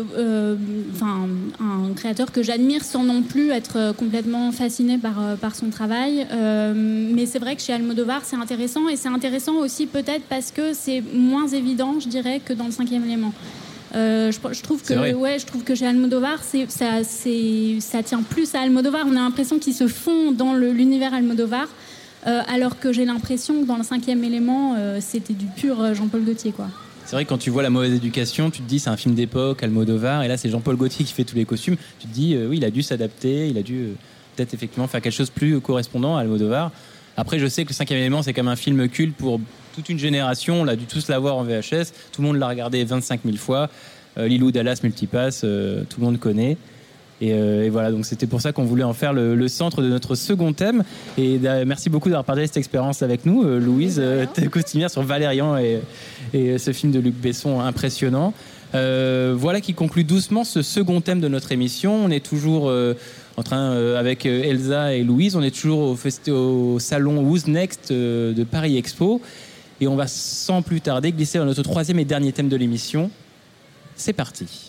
un créateur que j'admire sans non plus être complètement fascinée par son travail. Mais c'est vrai que chez Almodovar, c'est intéressant. Et c'est intéressant aussi peut-être parce que c'est moins évident, je dirais, que dans Le 5e élément. Je trouve que chez Almodovar, ça tient plus à Almodovar. On a l'impression qu'ils se fond dans l'univers Almodovar. Alors que j'ai l'impression que dans Le 5e élément, c'était du pur Jean-Paul Gaultier, quoi.
C'est vrai que quand tu vois La mauvaise éducation, tu te dis c'est un film d'époque, Almodovar, et là c'est Jean-Paul Gaultier qui fait tous les costumes. Tu te dis oui, il a dû s'adapter, il a dû peut-être effectivement faire quelque chose de plus correspondant à Almodovar. Après, je sais que Le 5e élément, c'est comme un film culte pour toute une génération. On a dû tous l'avoir en VHS. Tout le monde l'a regardé 25 000 fois. Lilou Dallas Multipass, tout le monde connaît. Et voilà, donc c'était pour ça qu'on voulait en faire le centre de notre second thème. Et merci beaucoup d'avoir partagé cette expérience avec nous, Louise, costumière sur Valérian et ce film de Luc Besson impressionnant. Voilà qui conclut doucement ce second thème de notre émission. On est toujours en train, avec Elsa et Louise, on est toujours au salon Who's Next de Paris Expo. Et on va sans plus tarder glisser dans notre troisième et dernier thème de l'émission. C'est parti.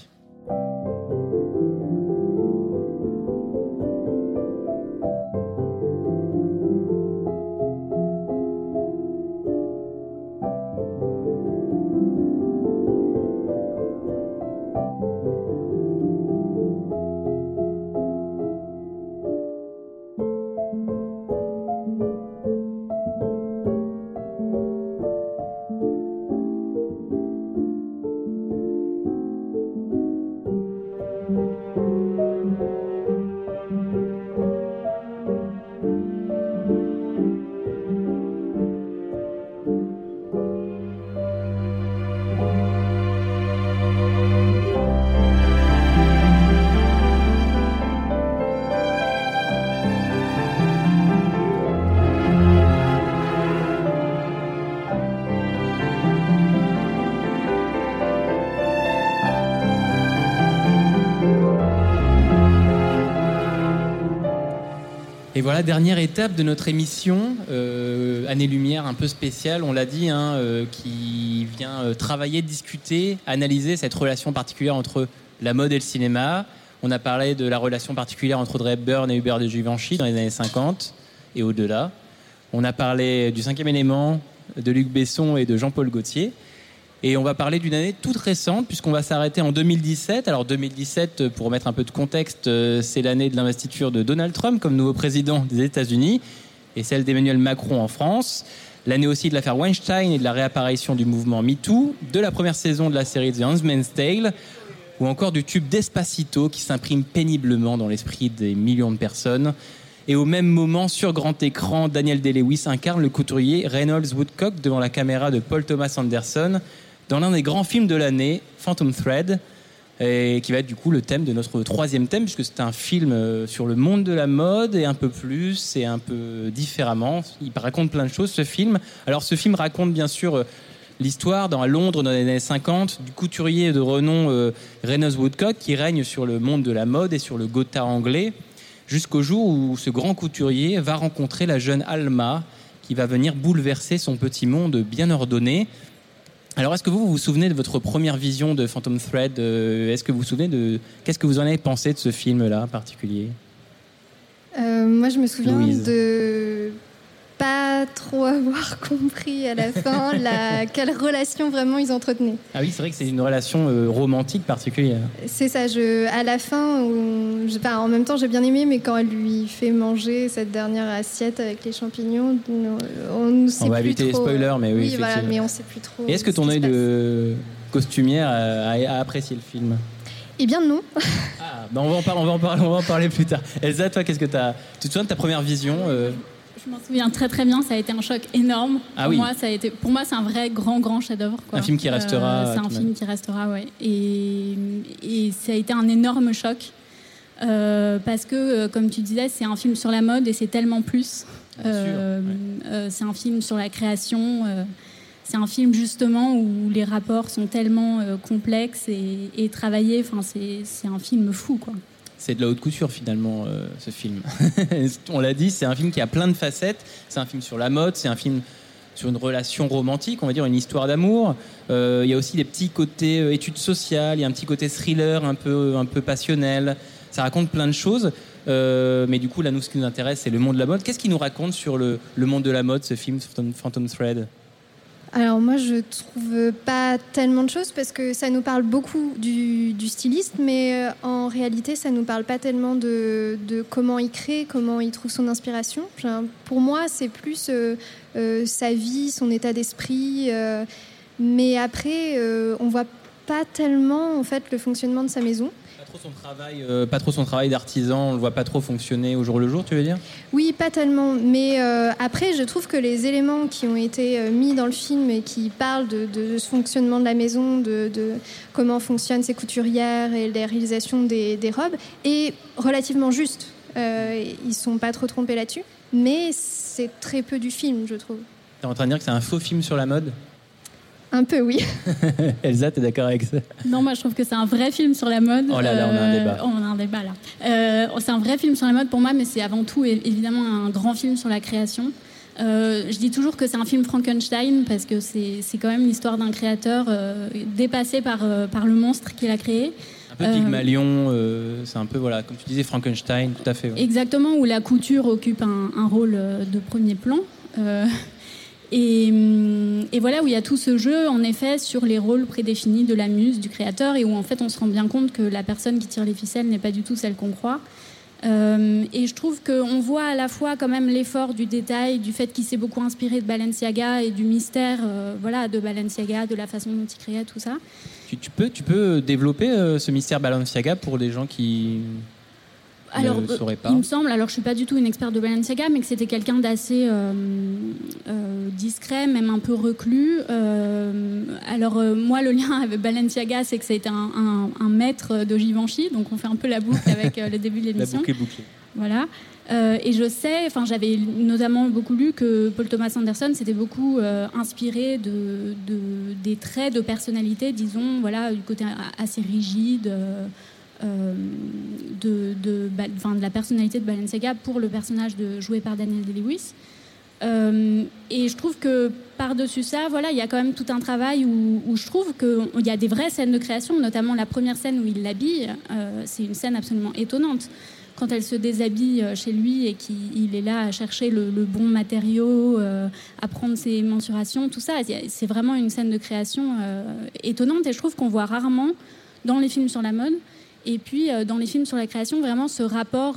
Et voilà, dernière étape de notre émission, Année-Lumière un peu spéciale, on l'a dit, qui vient travailler, discuter, analyser cette relation particulière entre la mode et le cinéma. On a parlé de la relation particulière entre Audrey Hepburn et Hubert de Givenchy dans les années 50 et au-delà. On a parlé du 5e élément, de Luc Besson et de Jean-Paul Gaultier. Et on va parler d'une année toute récente, puisqu'on va s'arrêter en 2017. Alors 2017, pour remettre un peu de contexte, c'est l'année de l'investiture de Donald Trump comme nouveau président des États-Unis, et celle d'Emmanuel Macron en France. L'année aussi de l'affaire Weinstein et de la réapparition du mouvement MeToo, de la première saison de la série The Handmaid's Tale, ou encore du tube Despacito qui s'imprime péniblement dans l'esprit des millions de personnes. Et au même moment, sur grand écran, Daniel Day-Lewis incarne le couturier Reynolds Woodcock devant la caméra de Paul Thomas Anderson dans l'un des grands films de l'année, Phantom Thread, et qui va être du coup le thème de notre troisième thème, puisque c'est un film sur le monde de la mode, et un peu plus, et un peu différemment. Il raconte plein de choses, ce film. Alors ce film raconte bien sûr l'histoire à Londres dans les années 50 du couturier de renom Reynolds Woodcock qui règne sur le monde de la mode et sur le Gotha anglais, jusqu'au jour où ce grand couturier va rencontrer la jeune Alma, qui va venir bouleverser son petit monde bien ordonné. Alors, est-ce que vous vous souvenez de votre première vision de Phantom Thread ? Est-ce que vous vous souvenez de... Qu'est-ce que vous en avez pensé de ce film-là en particulier ?
Moi, je me souviens
Louise.
de pas trop avoir compris à la fin quelle relation vraiment ils entretenaient.
Ah oui, c'est vrai que c'est une relation romantique particulière.
C'est ça, à la fin, en même temps j'ai bien aimé, mais quand elle lui fait manger cette dernière assiette avec les champignons, on ne sait plus trop.
On va éviter les spoilers, mais oui,
voilà, mais on ne sait plus trop.
Et est-ce que ton œil de costumière a apprécié le film ?
Eh bien non.
Ah, on va en parler plus tard. Elsa, toi, qu'est-ce que tu te souviens de ta première vision
Je m'en souviens très très bien, ça a été un choc énorme.
Ah oui.
Pour moi, c'est un vrai grand chef-d'œuvre.
Un film qui restera.
C'est un film qui restera, ouais. Et ça a été un énorme choc. Parce que, comme tu disais, c'est un film sur la mode et c'est tellement plus. C'est un film sur la création. C'est un film justement où les rapports sont tellement complexes et travaillés. Enfin, c'est un film fou, quoi.
C'est de la haute couture finalement, ce film. On l'a dit, c'est un film qui a plein de facettes. C'est un film sur la mode, c'est un film sur une relation romantique, on va dire une histoire d'amour. Il y a aussi des petits côtés études sociales, il y a un petit côté thriller un peu passionnel. Ça raconte plein de choses. Mais du coup, là, nous, ce qui nous intéresse, c'est le monde de la mode. Qu'est-ce qu'il nous raconte sur le monde de la mode, ce film, Phantom Thread ?
Alors moi, je trouve pas tellement de choses parce que ça nous parle beaucoup du styliste, mais en réalité, ça nous parle pas tellement de comment il crée, comment il trouve son inspiration. Pour moi, c'est plus sa vie, son état d'esprit, mais après, on voit pas tellement en fait le fonctionnement de sa maison.
Pas trop son travail d'artisan, on le voit pas trop fonctionner au jour le jour, tu veux dire ?
Oui, pas tellement. Mais après, je trouve que les éléments qui ont été mis dans le film et qui parlent de ce fonctionnement de la maison, de comment fonctionnent ses couturières et les réalisations des robes, est relativement juste. Ils sont pas trop trompés là-dessus. Mais c'est très peu du film, je trouve.
T'es en train de dire que c'est un faux film sur la mode ?
Un peu, oui.
Elsa, t'es d'accord avec ça ?
Non, moi je trouve que c'est un vrai film sur la mode.
Oh là là, on a un débat.
On a un débat là. C'est un vrai film sur la mode pour moi, mais c'est avant tout évidemment un grand film sur la création. Je dis toujours que c'est un film Frankenstein parce que c'est quand même l'histoire d'un créateur dépassé par le monstre qu'il a créé.
Un peu Pygmalion, c'est un peu, voilà, comme tu disais, Frankenstein, tout à fait. Ouais.
Exactement, où la couture occupe un rôle de premier plan. Et voilà, où il y a tout ce jeu, en effet, sur les rôles prédéfinis de la muse, du créateur, et où en fait on se rend bien compte que la personne qui tire les ficelles n'est pas du tout celle qu'on croit. Et je trouve qu'on voit à la fois quand même l'effort du détail, du fait qu'il s'est beaucoup inspiré de Balenciaga et du mystère de Balenciaga, de la façon dont il créait tout ça.
Tu peux développer ce mystère Balenciaga pour les gens qui...
Alors, il me semble, alors je suis pas du tout une experte de Balenciaga, mais que c'était quelqu'un d'assez discret, même un peu reclus. Moi, le lien avec Balenciaga, c'est que ça a été un maître de Givenchy, donc on fait un peu la boucle avec le début de l'émission.
La boucle est bouclée.
Voilà. Et je sais, j'avais notamment beaucoup lu que Paul Thomas Anderson s'était beaucoup inspiré des traits de personnalité, disons, voilà, du côté assez rigide. De la personnalité de Balenciaga pour le personnage joué par Daniel Day-Lewis. Et je trouve que par-dessus ça, voilà, il y a quand même tout un travail où je trouve qu'il y a des vraies scènes de création, notamment la première scène où il l'habille. C'est une scène absolument étonnante. Quand elle se déshabille chez lui et qu'il est là à chercher le bon matériau, à prendre ses mensurations, tout ça, c'est vraiment une scène de création étonnante. Et je trouve qu'on voit rarement dans les films sur la mode. Et puis, dans les films sur la création, vraiment, ce rapport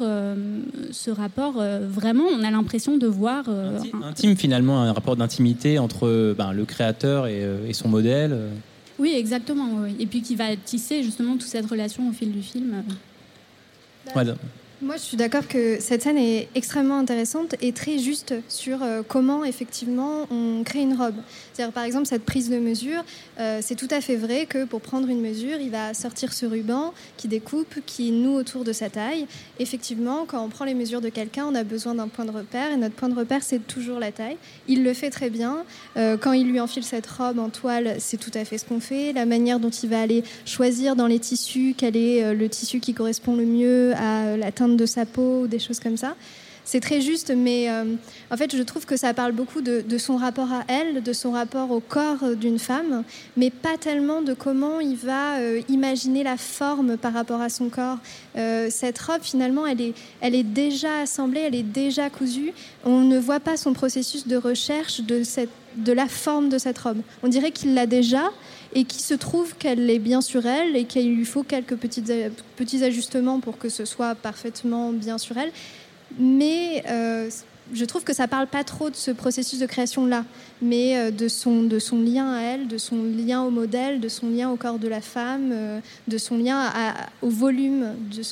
vraiment, on a l'impression de voir...
intime, finalement, un rapport d'intimité entre le créateur et son modèle.
Oui, exactement. Oui. Et puis, qui va tisser, justement, toute cette relation au fil du film.
Voilà.
Moi, je suis d'accord que cette scène est extrêmement intéressante et très juste sur comment, effectivement, on crée une robe. C'est-à-dire, par exemple, cette prise de mesure, c'est tout à fait vrai que pour prendre une mesure, il va sortir ce ruban qui découpe, qui noue autour de sa taille. Effectivement, quand on prend les mesures de quelqu'un, on a besoin d'un point de repère et notre point de repère, c'est toujours la taille. Il le fait très bien. Quand il lui enfile cette robe en toile, c'est tout à fait ce qu'on fait. La manière dont il va aller choisir dans les tissus quel est le tissu qui correspond le mieux à la teinte de sa peau ou des choses comme ça. C'est très juste, mais en fait, je trouve que ça parle beaucoup de son rapport à elle, de son rapport au corps d'une femme, mais pas tellement de comment il va imaginer la forme par rapport à son corps. Cette robe, finalement, elle est déjà assemblée, elle est déjà cousue. On ne voit pas son processus de recherche de la forme de cette robe. On dirait qu'il l'a déjà et qu'il se trouve qu'elle est bien sur elle et qu'il lui faut quelques petits ajustements pour que ce soit parfaitement bien sur elle. Mais je trouve que ça parle pas trop de ce processus de création-là, mais de son lien à elle, de son lien au modèle, de son lien au corps de la femme, de son lien au volume de ce corps.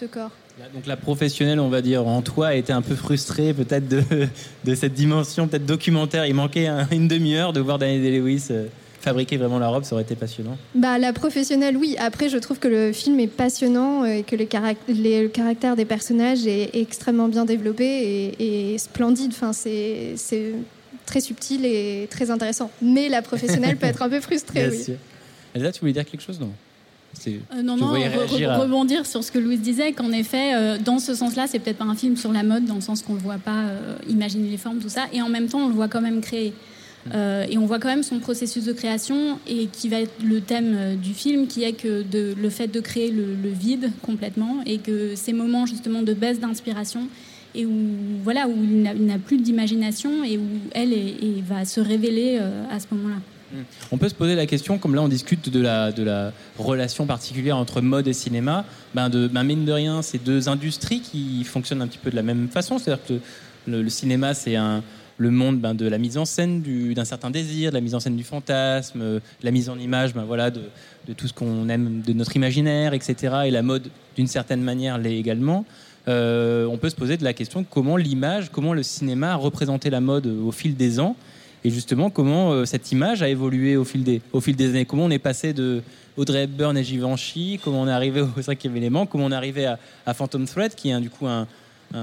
Donc la professionnelle, on va dire, en toi, a été un peu frustrée peut-être de cette dimension, peut-être documentaire. Il manquait une demi-heure de voir Daniel Day-Lewis fabriquer vraiment la robe, ça aurait été passionnant.
La professionnelle, oui. Après, je trouve que le film est passionnant et que le caractère des personnages est extrêmement bien développé et splendide. Enfin, c'est très subtil et très intéressant. Mais la professionnelle peut être un peu frustrée,
Bien
oui.
sûr. Elsa, tu voulais dire quelque chose, non?
Non, rebondir sur ce que Louise disait, qu'en effet, dans ce sens-là, c'est peut-être pas un film sur la mode, dans le sens qu'on le voit pas imaginer les formes, tout ça, et en même temps, on le voit quand même créer. Et on voit quand même son processus de création, et qui va être le thème du film, qui est que le fait de créer le vide complètement, et que ces moments justement de baisse d'inspiration, et où il n'a plus d'imagination, et où elle va se révéler à ce moment-là.
On peut se poser la question, comme là on discute de la relation particulière entre mode et cinéma, mine de rien, c'est deux industries qui fonctionnent un petit peu de la même façon. C'est-à-dire que le cinéma, c'est le monde de la mise en scène d'un certain désir, de la mise en scène du fantasme, de la mise en image de tout ce qu'on aime, de notre imaginaire, etc. Et la mode, d'une certaine manière, l'est également. On peut se poser de la question comment le cinéma a représenté la mode au fil des ans. Et justement, comment cette image a évolué au fil des années. Comment on est passé de Audrey Hepburn et Givenchy, comment on est arrivé au cinquième élément, comment on est arrivé à Phantom Thread, qui est du coup un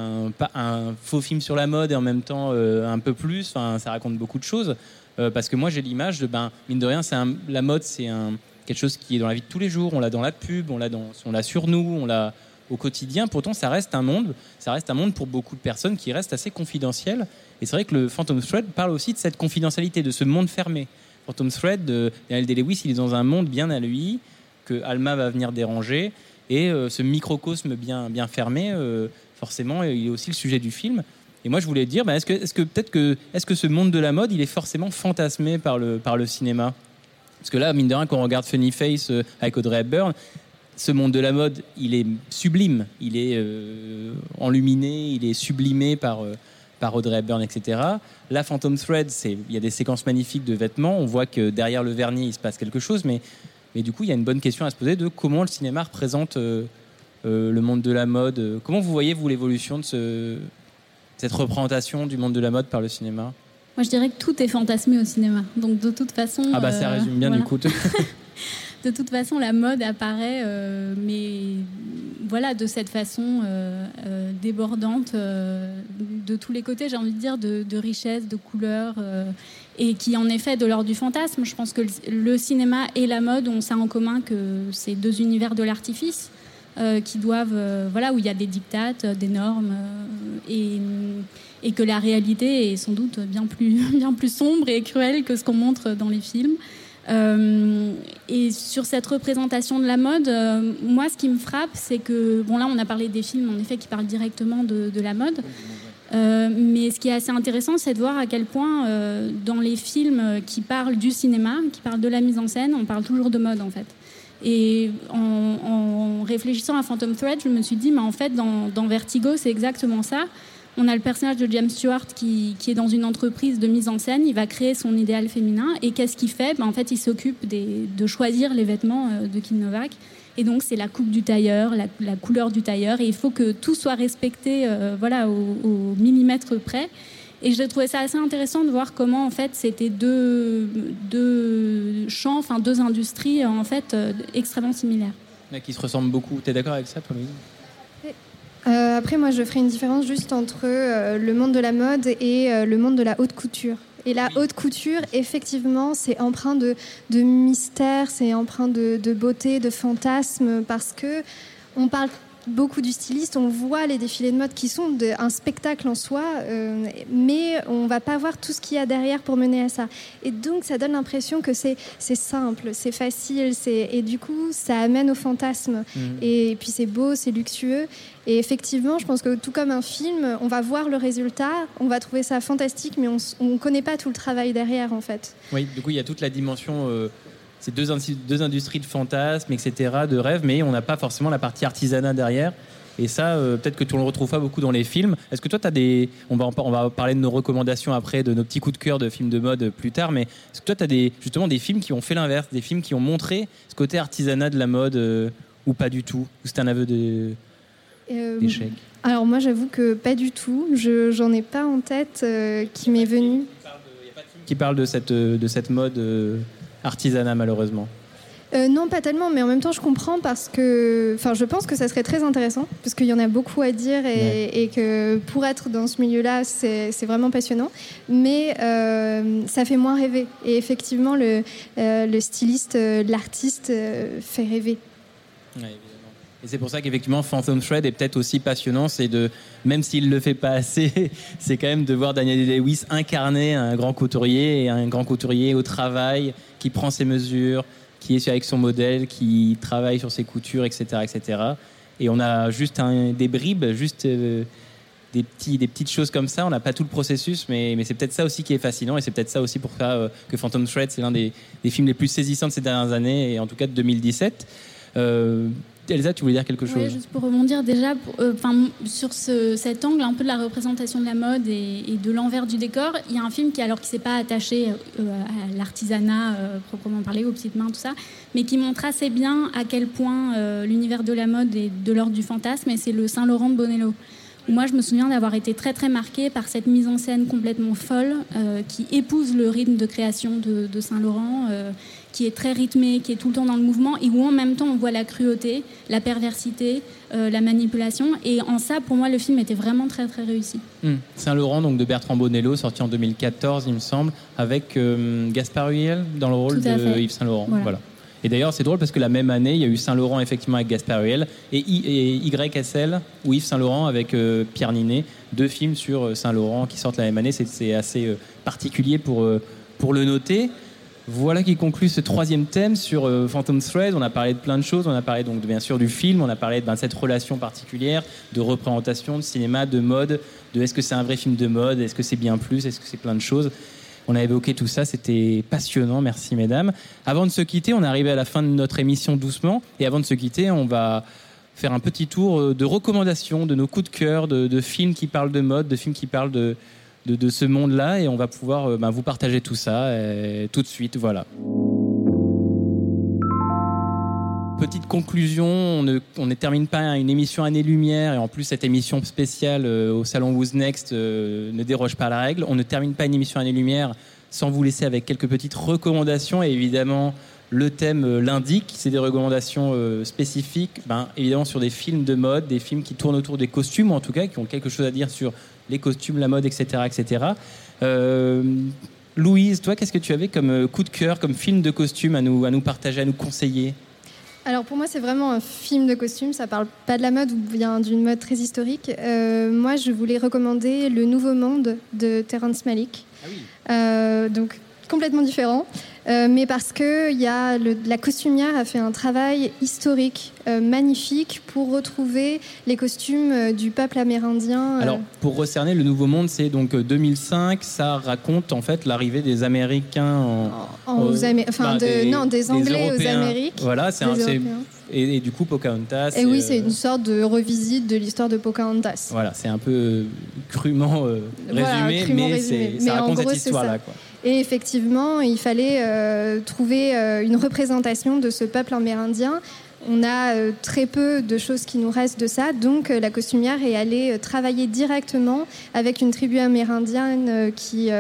faux film sur la mode et en même temps un peu plus. Enfin, ça raconte beaucoup de choses. Parce que moi, j'ai l'image de, mine de rien, la mode, c'est quelque chose qui est dans la vie de tous les jours. On l'a dans la pub, on l'a sur nous, on l'a au quotidien. Pourtant, ça reste un monde pour beaucoup de personnes qui reste assez confidentiel. Et c'est vrai que le Phantom Thread parle aussi de cette confidentialité, de ce monde fermé. Phantom Thread, Daniel Day-Lewis, il est dans un monde bien à lui, que Alma va venir déranger. Et ce microcosme bien fermé, forcément, il est aussi le sujet du film. Et moi, je voulais dire, est-ce que ce monde de la mode, il est forcément fantasmé par le cinéma? Parce que là, mine de rien, quand on regarde Funny Face avec Audrey Hepburn, ce monde de la mode, il est sublime, il est enluminé, il est sublimé par Audrey Hepburn, etc. La Phantom Thread, il y a des séquences magnifiques de vêtements, on voit que derrière le vernis, il se passe quelque chose, mais du coup, il y a une bonne question à se poser de comment le cinéma représente le monde de la mode. Comment vous voyez, vous, l'évolution de cette représentation du monde de la mode par le cinéma?
Moi, je dirais que tout est fantasmé au cinéma. Donc, de toute façon...
ça résume bien, voilà. Du coup.
De toute façon, la mode apparaît, mais voilà, de cette façon débordante de tous les côtés, j'ai envie de dire, de richesse, de couleurs, et qui en effet de l'ordre du fantasme. Je pense que le cinéma et la mode ont ça en commun, que c'est deux univers de l'artifice qui doivent, où il y a des dictates, des normes, et que la réalité est sans doute bien plus sombre et cruelle que ce qu'on montre dans les films. Et sur cette représentation de la mode, moi, ce qui me frappe, c'est que, là, on a parlé des films, en effet, qui parlent directement de la mode. Mais ce qui est assez intéressant, c'est de voir à quel point, dans les films qui parlent du cinéma, qui parlent de la mise en scène, on parle toujours de mode, en fait. Et en réfléchissant à Phantom Thread, je me suis dit, mais en fait, dans Vertigo, c'est exactement ça. On a le personnage de James Stewart qui est dans une entreprise de mise en scène. Il va créer son idéal féminin. Et qu'est-ce qu'il fait? En fait, il s'occupe de choisir les vêtements de Kim Novak. Et donc, c'est la coupe du tailleur, la couleur du tailleur. Et il faut que tout soit respecté au millimètre près. Et j'ai trouvé ça assez intéressant de voir comment, en fait, c'était deux champs, deux industries, en fait, extrêmement similaires.
Qui se ressemblent beaucoup. Tu es d'accord avec ça, Pauline?
Après, moi, je ferai une différence juste entre le monde de la mode et le monde de la haute couture. Et la haute couture, effectivement, c'est empreint de mystère, c'est empreint de beauté, de fantasme, parce que on parle beaucoup du styliste, on voit les défilés de mode qui sont un spectacle en soi, mais on ne va pas voir tout ce qu'il y a derrière pour mener à ça. Et donc, ça donne l'impression que c'est simple, c'est facile, et du coup, ça amène au fantasme. Et puis, c'est beau, c'est luxueux. Et effectivement, je pense que tout comme un film, on va voir le résultat, on va trouver ça fantastique, mais on ne connaît pas tout le travail derrière, en fait.
Oui, du coup, il y a toute la dimension... C'est deux industries de fantasmes, etc., de rêves, mais on n'a pas forcément la partie artisanat derrière. Et ça, peut-être que tu ne le retrouves pas beaucoup dans les films. Est-ce que toi, tu as des... On va parler de nos recommandations après, de nos petits coups de cœur de films de mode plus tard, mais est-ce que toi, tu as justement des films qui ont fait l'inverse, des films qui ont montré ce côté artisanat de la mode, ou pas du tout? Ou c'est un aveu d'échecs?
Alors moi, j'avoue que pas du tout. J'en ai pas en tête qui m'est venu.
Il n'y a pas de film qui parle de cette mode artisanat, malheureusement.
Non, pas tellement, mais en même temps, je comprends parce que... Enfin, je pense que ça serait très intéressant, parce qu'il y en a beaucoup à dire et que pour être dans ce milieu-là, c'est vraiment passionnant. Mais ça fait moins rêver. Et effectivement, le styliste, l'artiste fait rêver.
Ouais, évidemment. Et c'est pour ça qu'effectivement, Phantom Thread est peut-être aussi passionnant. C'est même s'il ne le fait pas assez, c'est quand même de voir Daniel Day-Lewis incarner un grand couturier, et un grand couturier au travail, qui prend ses mesures, qui est avec son modèle, qui travaille sur ses coutures, etc., etc. Et on a juste des bribes, juste des petites choses comme ça. On n'a pas tout le processus, mais c'est peut-être ça aussi qui est fascinant, et c'est peut-être ça aussi pour ça que Phantom Thread, c'est l'un des films les plus saisissants de ces dernières années, et en tout cas de 2017. Elsa, tu voulais dire quelque chose?
Oui, juste pour rebondir déjà sur cet angle un peu de la représentation de la mode et de l'envers du décor. Il y a un film qui, alors qui ne s'est pas attaché à l'artisanat proprement parlé, aux petites mains, tout ça, mais qui montre assez bien à quel point l'univers de la mode est de l'ordre du fantasme, et c'est le Saint-Laurent de Bonello. Moi, je me souviens d'avoir été très très marquée par cette mise en scène complètement folle qui épouse le rythme de création de Saint-Laurent, qui est très rythmé, qui est tout le temps dans le mouvement, et où en même temps on voit la cruauté, la perversité, la manipulation. Et en ça, pour moi, le film était vraiment très très réussi.
Saint-Laurent, donc de Bertrand Bonello, sorti en 2014, il me semble, avec Gaspard Ulliel dans le rôle de Yves Saint-Laurent. Voilà. Et d'ailleurs, c'est drôle parce que la même année, il y a eu Saint-Laurent effectivement avec Gaspard Ulliel et YSL ou Yves Saint-Laurent avec Pierre Ninet, 2 films sur Saint-Laurent qui sortent la même année. C'est assez particulier pour le noter. Voilà qui conclut ce 3e thème sur Phantom Thread. On a parlé de plein de choses. On a parlé donc bien sûr du film. On a parlé de cette relation particulière de représentation, de cinéma, de mode, de est-ce que c'est un vrai film de mode, est-ce que c'est bien plus, est-ce que c'est plein de choses. On a évoqué tout ça, c'était passionnant, merci mesdames. Avant de se quitter, on est arrivé à la fin de notre émission doucement. Et avant de se quitter, on va faire un petit tour de recommandations, de nos coups de cœur, de films qui parlent de mode, de films qui parlent de ce monde-là. Et on va pouvoir vous partager tout ça tout de suite, voilà. Petite conclusion, on ne termine pas une émission Année-Lumière, et en plus cette émission spéciale au Salon Who's Next ne déroge pas à la règle. On ne termine pas une émission Année-Lumière sans vous laisser avec quelques petites recommandations, et évidemment le thème l'indique, c'est des recommandations spécifiques, évidemment sur des films de mode, des films qui tournent autour des costumes, ou en tout cas qui ont quelque chose à dire sur les costumes, la mode, etc. etc. Louise, toi, qu'est-ce que tu avais comme coup de cœur, comme film de costume à nous partager, à nous conseiller?
Alors pour moi, c'est vraiment un film de costume. Ça parle pas de la mode ou bien d'une mode très historique. Moi, je voulais recommander Le Nouveau Monde de Terrence Malick. Ah oui. Donc complètement différent, mais parce que la costumière a fait un travail historique magnifique pour retrouver les costumes du peuple amérindien.
Alors, pour recerner, Le Nouveau Monde, c'est donc 2005. Ça raconte en fait l'arrivée des Américains des Anglais aux Amériques. Voilà, et du coup Pocahontas.
Et oui, c'est une sorte de revisite de l'histoire de Pocahontas.
Voilà, c'est un peu crûment résumé, ça raconte cette histoire-là, quoi.
Et effectivement, il fallait trouver une représentation de ce peuple amérindien. On a très peu de choses qui nous restent de ça, donc la costumière est allée travailler directement avec une tribu amérindienne qui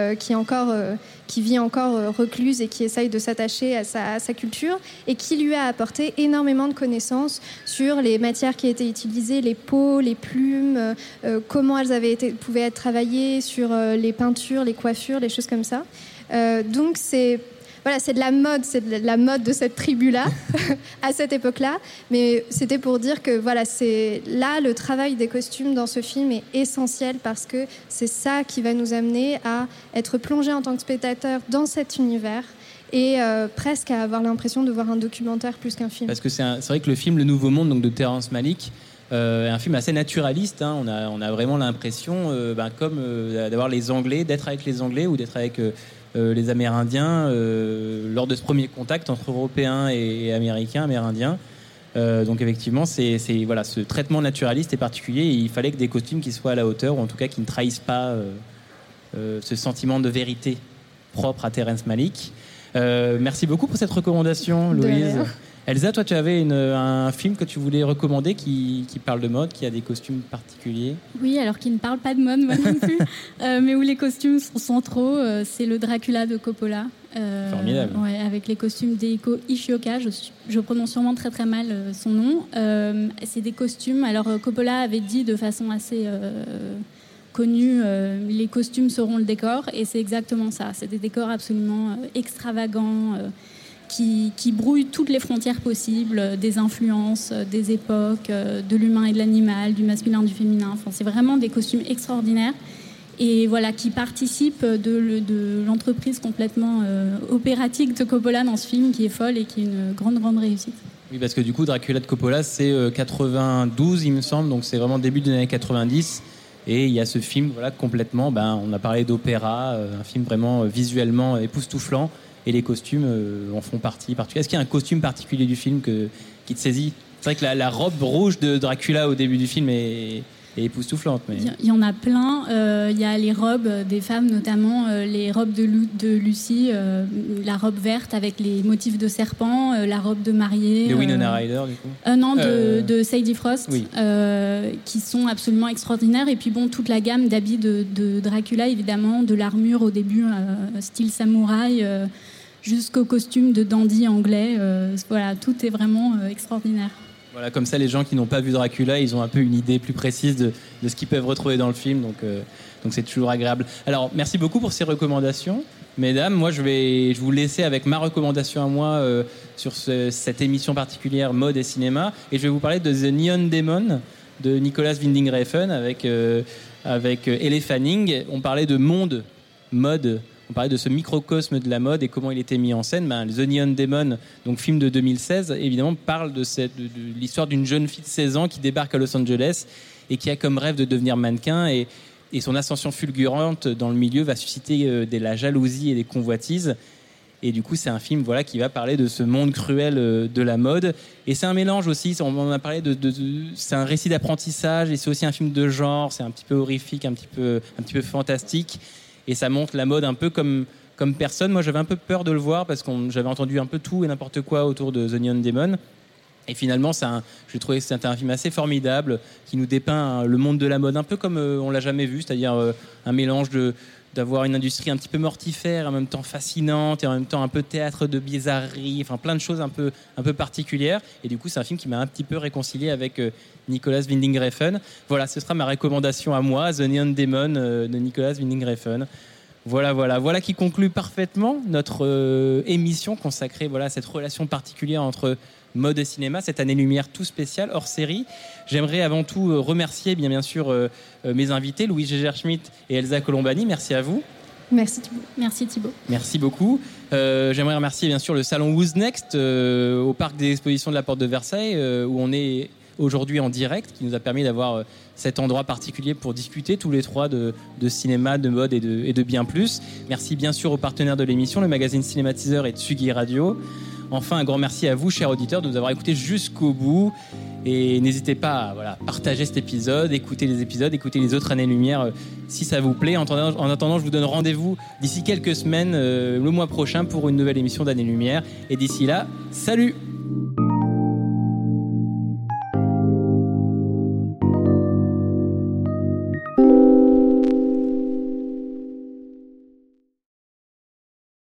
vit encore recluse et qui essaye de s'attacher à sa culture, et qui lui a apporté énormément de connaissances sur les matières qui étaient utilisées, les peaux, les plumes, comment elles pouvaient être travaillées, sur les peintures, les coiffures, les choses comme ça. Donc c'est de la mode de cette tribu-là à cette époque-là, mais c'était pour dire que le travail des costumes dans ce film est essentiel, parce que c'est ça qui va nous amener à être plongé en tant que spectateur dans cet univers et presque à avoir l'impression de voir un documentaire plus qu'un film.
Parce que c'est vrai que le film Le Nouveau Monde, donc de Terrence Malick, est un film assez naturaliste, hein. On a vraiment l'impression d'avoir les Anglais, d'être avec les Anglais ou d'être avec les Amérindiens lors de ce premier contact entre Européens et Américains, Amérindiens. Donc effectivement, c'est ce traitement naturaliste est particulier, et il fallait que des costumes qui soient à la hauteur, ou en tout cas qui ne trahissent pas ce sentiment de vérité propre à Terrence Malick. Merci beaucoup pour cette recommandation, Louise. Elsa, toi, tu avais un film que tu voulais recommander qui parle de mode, qui a des costumes particuliers.
Oui, alors qui ne parle pas de mode, moi non plus, mais où les costumes sont centraux. C'est le Dracula de Coppola.
Formidable.
Ouais, avec les costumes d'Eiko Ishioka. Je prononce sûrement très très mal son nom. C'est des costumes. Alors Coppola avait dit de façon assez connue, les costumes seront le décor, et c'est exactement ça. C'est des décors absolument extravagants. Qui brouille toutes les frontières possibles, des influences, des époques, de l'humain et de l'animal, du masculin, du féminin. Enfin, c'est vraiment des costumes extraordinaires et voilà, qui participent de l'entreprise complètement opératique de Coppola dans ce film qui est folle et qui est une grande, grande réussite.
Oui, parce que du coup, Dracula de Coppola, c'est 92, il me semble, donc c'est vraiment début des années 90. Et il y a ce film, voilà, complètement, on a parlé d'opéra, un film vraiment visuellement époustouflant. Et les costumes en font partie. Est-ce qu'il y a un costume particulier du film qui te saisit ? C'est vrai que la robe rouge de Dracula au début du film est époustouflante. Mais...
Il y en a plein. Il y a les robes des femmes, notamment les robes de Lucie, la robe verte avec les motifs de serpent, la robe de mariée.
De Winona Ryder, du coup
Non, de Sadie Frost,
oui.
Qui sont absolument extraordinaires. Et puis bon, toute la gamme d'habits de Dracula, évidemment, de l'armure au début, style samouraï, jusqu'au costume de dandy anglais. Voilà, tout est vraiment extraordinaire.
Voilà, comme ça, les gens qui n'ont pas vu Dracula, ils ont un peu une idée plus précise de ce qu'ils peuvent retrouver dans le film. Donc c'est toujours agréable. Alors, merci beaucoup pour ces recommandations. Mesdames, moi, je vais vous laisser avec ma recommandation à moi sur cette émission particulière mode et cinéma. Et je vais vous parler de The Neon Demon de Nicolas Winding Refn avec Elle Fanning. On parlait de monde, mode. On parlait de ce microcosme de la mode et comment il était mis en scène. The Neon Demon, donc film de 2016, évidemment, parle de l'histoire d'une jeune fille de 16 ans qui débarque à Los Angeles et qui a comme rêve de devenir mannequin. Et son ascension fulgurante dans le milieu va susciter de la jalousie et des convoitises. Et du coup, c'est un film qui va parler de ce monde cruel de la mode. Et c'est un mélange aussi, on en a parlé, c'est un récit d'apprentissage et c'est aussi un film de genre. C'est un petit peu horrifique, un petit peu fantastique. Et ça montre la mode un peu comme personne. Moi, j'avais un peu peur de le voir parce que j'avais entendu un peu tout et n'importe quoi autour de The Neon Demon. Et finalement, je trouvais que c'était un film assez formidable qui nous dépeint le monde de la mode un peu comme on l'a jamais vu, c'est-à-dire un mélange d'avoir une industrie un petit peu mortifère, en même temps fascinante et en même temps un peu théâtre de bizarrerie, enfin plein de choses un peu particulières. Et du coup, c'est un film qui m'a un petit peu réconcilié avec Nicolas Winding Refn. Voilà, ce sera ma recommandation à moi, The Neon Demon de Nicolas Winding Refn. Voilà qui conclut parfaitement notre émission consacrée à cette relation particulière entre mode et cinéma, cette année-lumière tout spéciale, hors série. J'aimerais avant tout remercier bien sûr mes invités, Louise Gégère-Schmitt et Elsa Colombani. Merci à vous.
Merci Thibaut.
Merci Thibaut.
Merci beaucoup. J'aimerais remercier bien sûr le salon Who's Next au parc des expositions de la Porte de Versailles où on est aujourd'hui en direct, qui nous a permis d'avoir cet endroit particulier pour discuter tous les trois de cinéma, de mode et de bien plus. Merci bien sûr aux partenaires de l'émission, le magazine Cinématiseur et Tsugi Radio. Enfin, un grand merci à vous, chers auditeurs, de nous avoir écoutés jusqu'au bout. Et n'hésitez pas à partager cet épisode, écouter les épisodes, écouter les autres années-lumière si ça vous plaît. En attendant, je vous donne rendez-vous d'ici quelques semaines, le mois prochain, pour une nouvelle émission d'Années-Lumière. Et d'ici là, salut!